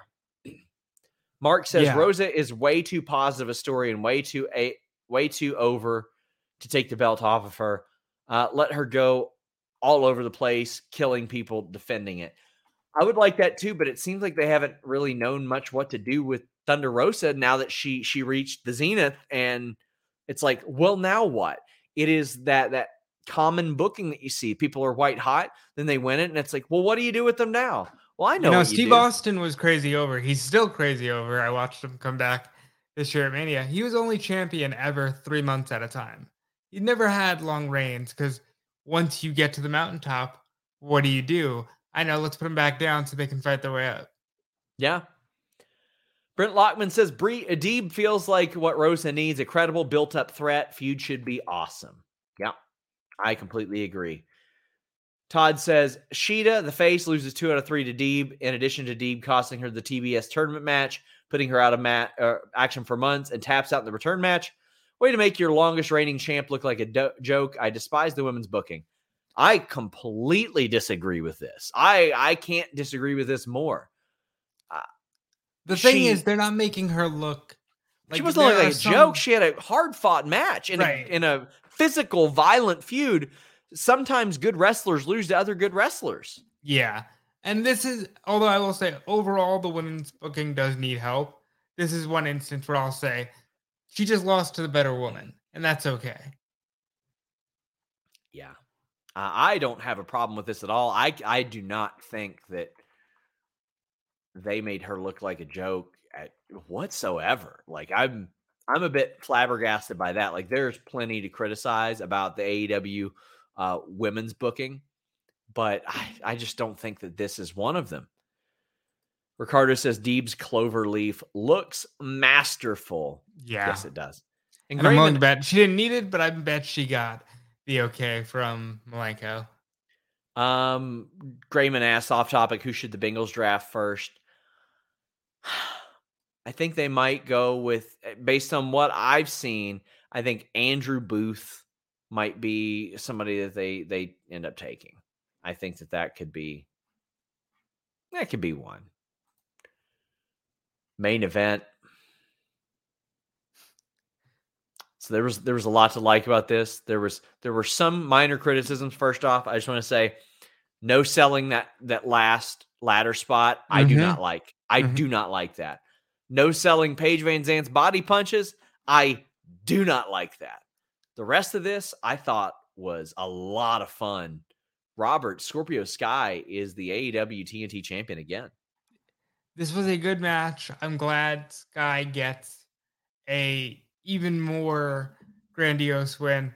Mark says yeah. Rosa is way too positive a story and way too a way too over to take the belt off of her. Uh, let her go all over the place, killing people, defending it. I would like that too, but it seems like they haven't really known much what to do with Thunder Rosa now that she she reached the zenith, and it's like, well, now what? It is that that common booking that you see. People are white hot, then they win it, and it's like, well, what do you do with them now? Well, I know. You know, what Steve you do. Austin was crazy over. He's still crazy over. I watched him come back this year at Mania. He was only champion ever three months at a time. He never had long reigns because once you get to the mountaintop, what do you do? I know, let's put them back down so they can fight their way up. Yeah. Brent Lockman says, Brie Adib feels like what Rosa needs, a credible built-up threat. Feud should be awesome. Yeah, I completely agree. Todd says, Shida, the face, loses two out of three to Deeb, in addition to Deeb costing her the T B S tournament match, putting her out of mat, uh, action for months, and taps out in the return match. Way to make your longest reigning champ look like a do- joke. I despise the women's booking. I completely disagree with this. I, I can't disagree with this more. Uh, the she, thing is, they're not making her look like... She wasn't like a some... joke. She had a hard-fought match in, right. a, in a physical, violent feud. Sometimes good wrestlers lose to other good wrestlers. Yeah. And this is, although I will say, overall, the women's booking does need help. This is one instance where I'll say, she just lost to the better woman, and that's okay. Yeah. Uh, I don't have a problem with this at all. I, I do not think that they made her look like a joke at whatsoever. Like, I'm I'm a bit flabbergasted by that. Like, there's plenty to criticize about the A E W uh, women's booking, but I, I just don't think that this is one of them. Ricardo says Deeb's clover leaf looks masterful. Yeah. Yes, it does. And, and I'm willing to bet she didn't need it, but I bet she got the okay from Malenko. Um, Grayman asked off topic, who should the Bengals draft first? I think they might go with, based on what I've seen, I think Andrew Booth might be somebody that they, they end up taking. I think that that could be, that could be one. Main event. So there was there was a lot to like about this. There was there were some minor criticisms. First off, I just want to say No selling that that last ladder spot. I Mm-hmm. do not like. I Mhm. do not like that. No selling Paige Van Zandt's body punches. I do not like that. The rest of this, I thought, was a lot of fun. Robert, Scorpio Sky is the A E W T N T champion again. This was a good match. I'm glad Sky gets a even more grandiose win.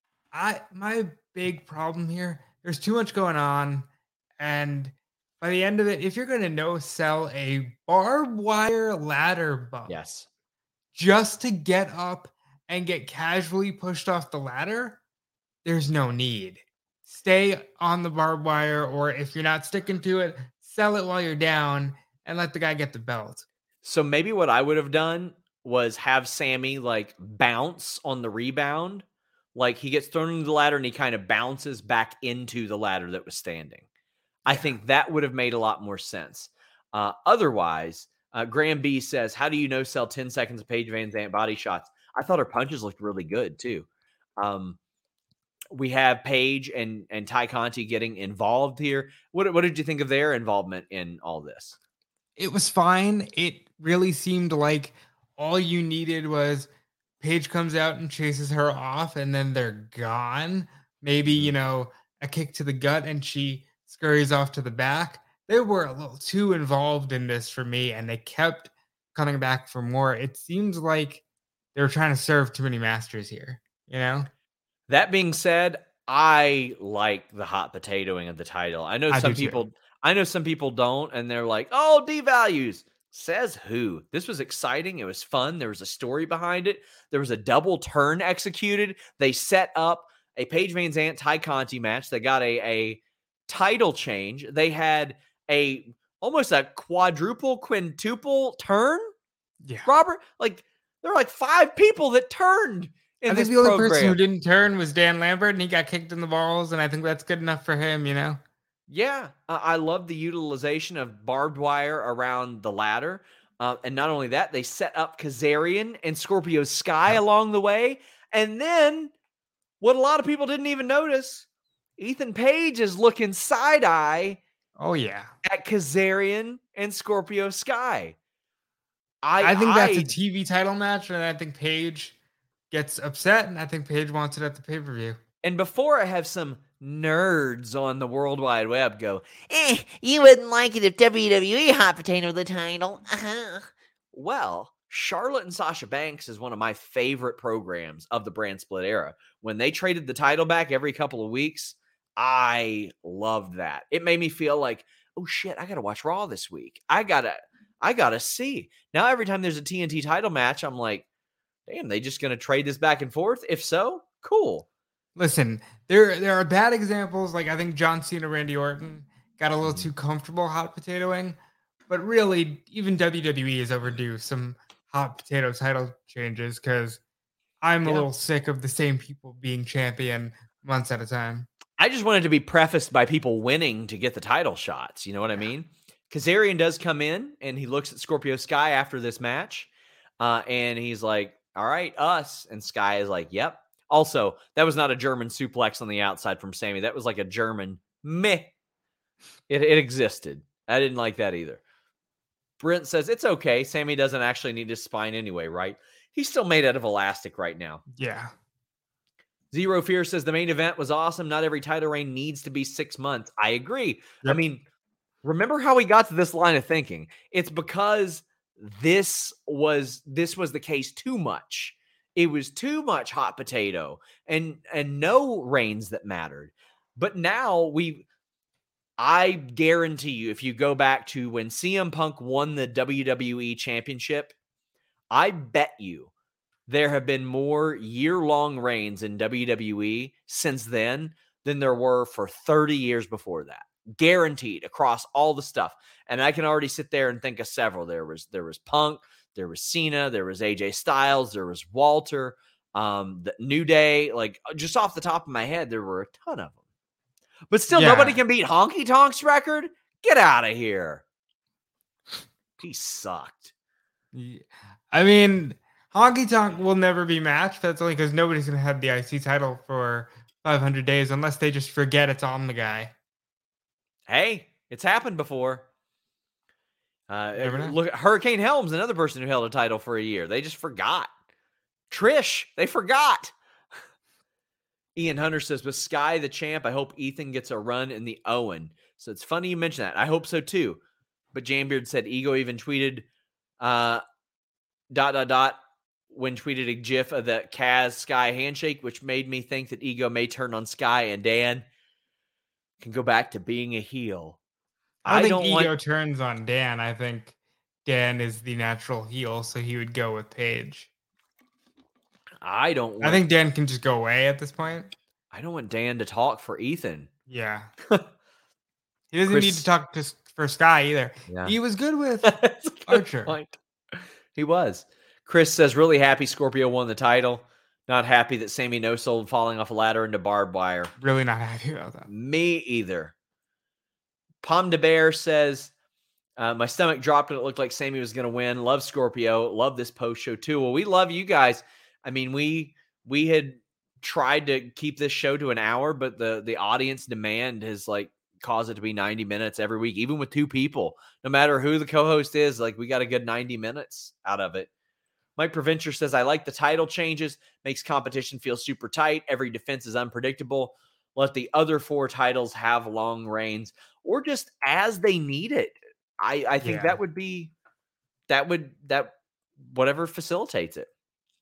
I my big problem here, there's too much going on, and by the end of it, if you're going to no sell a barbed wire ladder bump Yes. just to get up and get casually pushed off the ladder, there's no need. Stay on the barbed wire, or if you're not sticking to it, sell it while you're down and let the guy get the belt. So maybe what I would have done was have Sammy like bounce on the rebound. Like he gets thrown into the ladder and he kind of bounces back into the ladder that was standing. I Yeah. think that would have made a lot more sense. Uh, otherwise, uh, Graham B says, how do you no sell ten seconds of Paige Van Zandt body shots? I thought her punches looked really good too. Um, we have Paige and, and Ty Conti getting involved here. What, what did you think of their involvement in all this? It was fine. It really seemed like all you needed was Paige comes out and chases her off, and then they're gone. Maybe, you know, a kick to the gut and she scurries off to the back. They were a little too involved in this for me, and they kept coming back for more. It seems like they were trying to serve too many masters here, you know? That being said, I like the hot potatoing of the title. I know I some do too. people I know some people don't, and they're like, oh, devalues. Says who? This was exciting. It was fun. There was a story behind it. There was a double turn executed. They set up a Paige Van Zandt Ty Conti match. They got a, a title change. They had a almost a quadruple, quintuple turn. Yeah. Robert, like there were like five people that turned in I this think the only program. person who didn't turn was Dan Lambert, and he got kicked in the balls, and I think that's good enough for him, you know? Yeah, uh, I love the utilization of barbed wire around the ladder. Uh, and not only that, they set up Kazarian and Scorpio Sky Yep. along the way. And then what a lot of people didn't even notice, Ethan Page is looking side-eye Oh, yeah. at Kazarian and Scorpio Sky. I, I think that's I- a T V title match, and I think Paige gets upset, and I think Paige wants it at the pay-per-view. And before I have some nerds on the World Wide Web go, eh, you wouldn't like it if W W E hot potato the title. Uh-huh. Well, Charlotte and Sasha Banks is one of my favorite programs of the brand split era. When they traded the title back every couple of weeks, I loved that. It made me feel like, oh shit, I gotta watch Raw this week. I gotta, I gotta see. Now every time there's a T N T title match, I'm like, damn, they just gonna trade this back and forth? If so, cool. Listen, there there are bad examples. Like I think John Cena, Randy Orton got a little Mhm. too comfortable hot potatoing, but really, even W W E is overdue some hot potato title changes because I'm a Yeah. little sick of the same people being champion months at a time. I just wanted to be prefaced by people winning to get the title shots. You know what I mean? Kazarian does come in and he looks at Scorpio Sky after this match. Uh, and he's like, all right, us. And Sky is like, yep. Also, that was not a German suplex on the outside from Sammy. That was like a German meh. It, it existed. I didn't like that either. Brent says, it's okay. Sammy doesn't actually need his spine anyway, right? He's still made out of elastic right now. Yeah. Zero Fear says the main event was awesome. Not every title reign needs to be six months. I agree. I Yep. mean, remember how we got to this line of thinking? It's because this was this was the case too much. It was too much hot potato and and no reigns that mattered. But now we I guarantee you, if you go back to when C M Punk won the W W E championship, I bet you there have been more year-long reigns in W W E since then than there were for thirty years before that. Guaranteed across all the stuff. And I can already sit there and think of several. There was there was Punk, there was Cena, there was A J Styles, there was Walter, um, the New Day. Like just off the top of my head, there were a ton of them. But still, Yeah. nobody can beat Honky Tonk's record. Get out of here. He sucked. Yeah. I mean, Honky Tonk will never be matched. That's only because nobody's going to have the I C title for five hundred days unless they just forget it's on the guy. Hey, it's happened before. Uh, Never know. look, Hurricane Helms, another person who held a title for a year. They just forgot. Trish, they forgot. Ian Hunter says, with Sky the champ, I hope Ethan gets a run in the Owen. So it's funny you mention that. I hope so too. But Jambeard said Ego even tweeted uh, dot, dot, dot, when tweeted a gif of the Kaz Sky handshake, which made me think that Ego may turn on Sky and Dan can go back to being a heel. I, I think don't Ego want... turns on Dan. I think Dan is the natural heel, so he would go with Paige. I don't want... I think Dan can just go away at this point. I don't want Dan to talk for Ethan. Yeah. He doesn't Chris... need to talk to, for Sky either. Yeah. He was good with good Archer. Point. He was. Chris says, really happy Scorpio won the title. Not happy that Sammy no-sold falling off a ladder into barbed wire. Really not happy about that. Me either. Pom de Bear says, uh, my stomach dropped and it looked like Sammy was going to win. Love Scorpio. Love this post show too. Well, we love you guys. I mean, we we had tried to keep this show to an hour, but the the audience demand has like caused it to be ninety minutes every week, even with two people. No matter who the co-host is, like we got a good ninety minutes out of it. Mike Provencher says, I like the title changes. Makes competition feel super tight. Every defense is unpredictable. Let the other four titles have long reigns or just as they need it. I, I think Yeah. that would be, that would, that whatever facilitates it.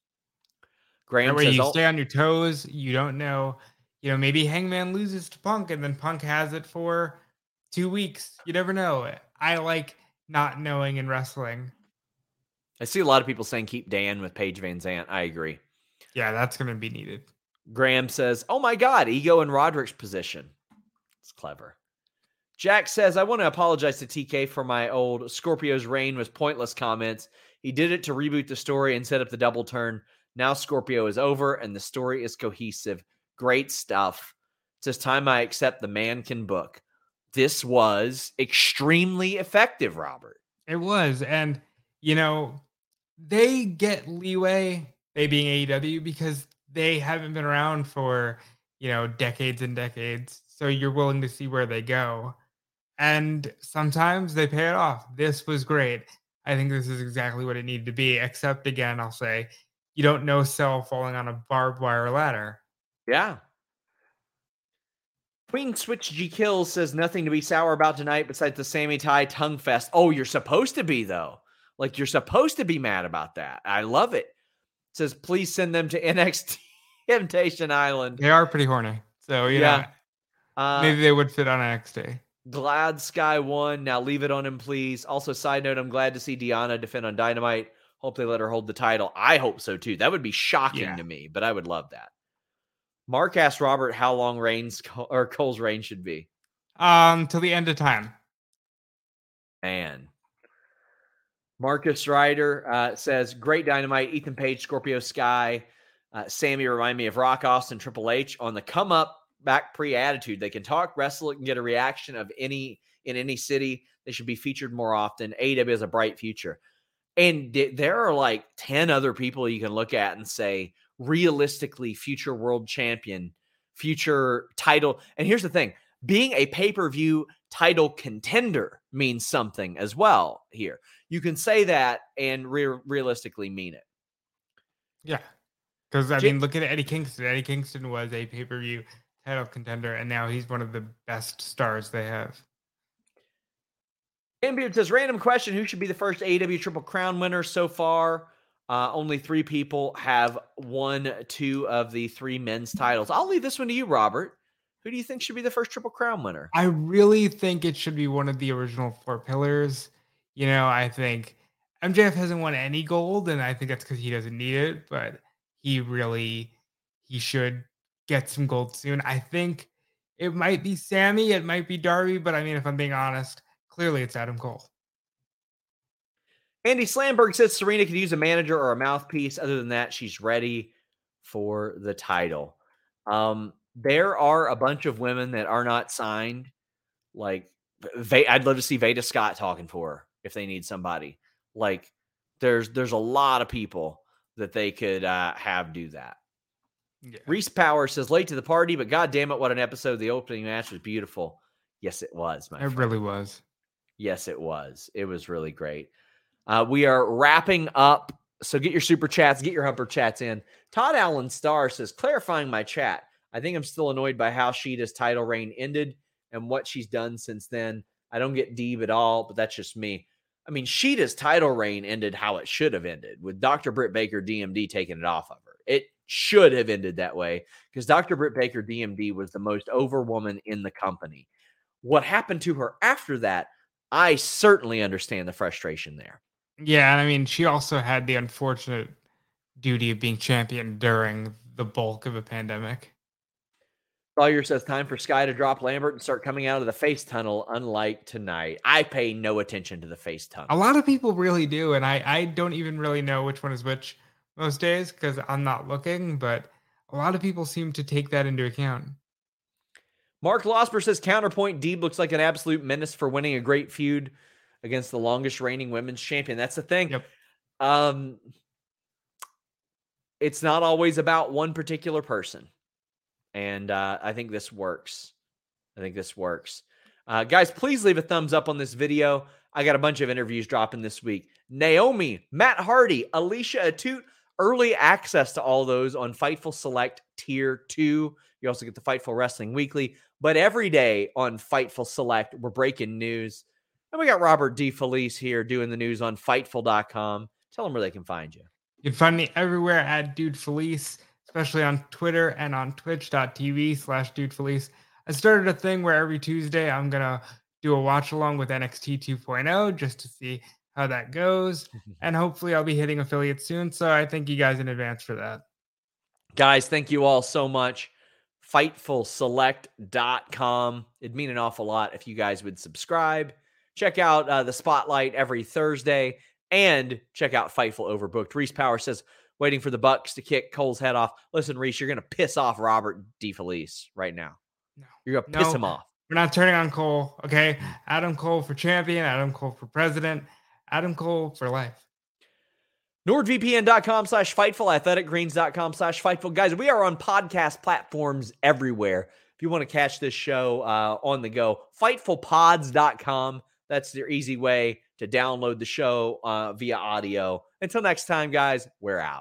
Graham That way says, you oh, stay on your toes. You don't know, you know, maybe Hangman loses to Punk and then Punk has it for two weeks. You never know. I like not knowing in wrestling. I see a lot of people saying keep Dan with Paige Van Zant. I agree. Yeah, that's going to be needed. Graham says, oh my God, Ego in Roderick's position. It's clever. Jack says, I want to apologize to T K for my old Scorpio's reign was pointless comments. He did it to reboot the story and set up the double turn. Now Scorpio is over and the story is cohesive. Great stuff. It's just time I accept the man can book. This was extremely effective, Robert. It was. And, you know, they get leeway, they being A E W, because they haven't been around for, you know, decades and decades. So you're willing to see where they go. And sometimes they pay it off. This was great. I think this is exactly what it needed to be. Except, again, I'll say, you don't know Cell falling on a barbed wire ladder. Yeah. Queen Switch G Kills says nothing to be sour about tonight besides the Sammy Ty tongue fest. Oh, you're supposed to be, though. Like, you're supposed to be mad about that. I love it. It says, please send them to N X T Temptation Island. They are pretty horny. So, you yeah. know, Uh, maybe they would fit on N X T. Glad Sky won. Now leave it on him, please. Also, side note, I'm glad to see Deanna defend on Dynamite. Hope they let her hold the title. I hope so, too. That would be shocking Yeah. to me, but I would love that. Mark asked Robert how long Reigns or Cole's reign should be. Um, till the end of time. Man. Marcus Ryder uh, says, great Dynamite. Ethan Page, Scorpio Sky. Uh, Sammy remind me of Rock Austin, Triple H on the come up back pre-attitude. They can talk, wrestle, and get a reaction of any in any city. They should be featured more often. A E W has a bright future. And th- there are like ten other people you can look at and say, realistically, future world champion, future title. And here's the thing, being a pay-per-view title contender means something as well here. You can say that and re- realistically mean it. Yeah. Because, I J- mean, look at Eddie Kingston. Eddie Kingston was a pay-per-view title contender, and now he's one of the best stars they have. Ambeard says, random question, who should be the first A E W Triple Crown winner so far? Uh, only three people have won two of the three men's titles. I'll leave this one to you, Robert. Who do you think should be the first Triple Crown winner? I really think it should be one of the original four pillars. You know, I think M J F hasn't won any gold, and I think that's because he doesn't need it, but he really, he should get some gold soon. I think it might be Sammy, it might be Darby, but I mean, if I'm being honest, clearly it's Adam Cole. Andy Slamberg says Serena could use a manager or a mouthpiece. Other than that, she's ready for the title. Um, there are a bunch of women that are not signed. Like, I'd love to see Veda Scott talking for her if they need somebody. Like, there's there's a lot of people that they could uh, have do that. Yeah. Reese Power says, late to the party, but God damn it, what an episode. The opening match was beautiful. Yes, it was, my It friend. really was. Yes, it was. It was really great. Uh, we are wrapping up. So get your super chats, get your humper chats in. Todd Allen Starr says, clarifying my chat. I think I'm still annoyed by how Sheeta's title reign ended and what she's done since then. I don't get Deeb at all, but that's just me. I mean, Sheeta's title reign ended how it should have ended, with Doctor Britt Baker, D M D, taking it off of her. It should have ended that way because Doctor Britt Baker, D M D, was the most over woman in the company. What happened to her after that, I certainly understand the frustration there. Yeah, and I mean, she also had the unfortunate duty of being champion during the bulk of a pandemic. Sawyer says, time for Sky to drop Lambert and start coming out of the face tunnel, unlike tonight. I pay no attention to the face tunnel. A lot of people really do, and I, I don't even really know which one is which most days because I'm not looking, but a lot of people seem to take that into account. Mark Losper says, counterpoint, Deeb looks like an absolute menace for winning a great feud against the longest reigning women's champion. That's the thing. Yep. Um, it's not always about one particular person. And uh, I think this works. I think this works. Uh, guys, please leave a thumbs up on this video. I got a bunch of interviews dropping this week. Naomi, Matt Hardy, Alicia Atout, early access to all those on Fightful Select Tier two. You also get the Fightful Wrestling Weekly. But every day on Fightful Select, we're breaking news. And we got Robert DeFelice here doing the news on Fightful dot com. Tell them where they can find you. You can find me everywhere at Dude Felice, especially on Twitter and on twitch.tv slash Dude Felice. I started a thing where every Tuesday I'm going to do a watch along with N X T two point oh just to see how that goes. And hopefully I'll be hitting affiliates soon. So I thank you guys in advance for that. Guys, thank you all so much. Fightful Select dot com. It'd mean an awful lot if you guys would subscribe. Check out uh, the Spotlight every Thursday and check out Fightful Overbooked. Reese Power says, waiting for the Bucks to kick Cole's head off. Listen, Reese, you're going to piss off Robert DeFelice right now. No. You're going to No, piss him off. We're not turning on Cole, okay? Adam Cole for champion, Adam Cole for president, Adam Cole for life. NordVPN.com slash Fightful, AthleticGreens.com slash Fightful. Guys, we are on podcast platforms everywhere. If you want to catch this show uh, on the go, Fightful Pods dot com. That's their easy way to download the show uh, via audio. Until next time, guys, we're out.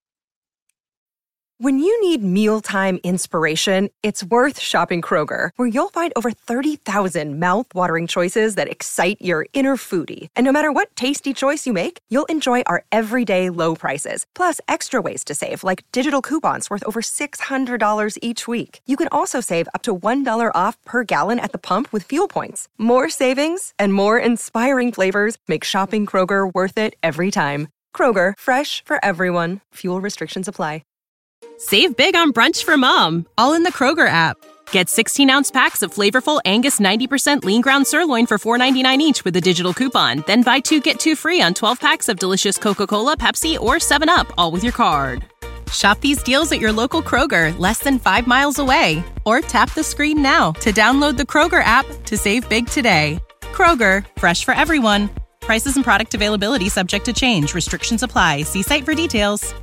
When you need mealtime inspiration, it's worth shopping Kroger, where you'll find over thirty thousand mouth-watering choices that excite your inner foodie. And no matter what tasty choice you make, you'll enjoy our everyday low prices, plus extra ways to save, like digital coupons worth over six hundred dollars each week. You can also save up to one dollar off per gallon at the pump with fuel points. More savings and more inspiring flavors make shopping Kroger worth it every time. Kroger, fresh for everyone. Fuel restrictions apply. Save big on brunch for mom, all in the Kroger app. Get sixteen-ounce packs of flavorful Angus ninety percent lean ground sirloin for four ninety-nine each with a digital coupon. Then buy two, get two free on twelve packs of delicious Coca-Cola, Pepsi, or seven up, all with your card. Shop these deals at your local Kroger, less than five miles away. Or tap the screen now to download the Kroger app to save big today. Kroger, fresh for everyone. Prices and product availability subject to change. Restrictions apply. See site for details.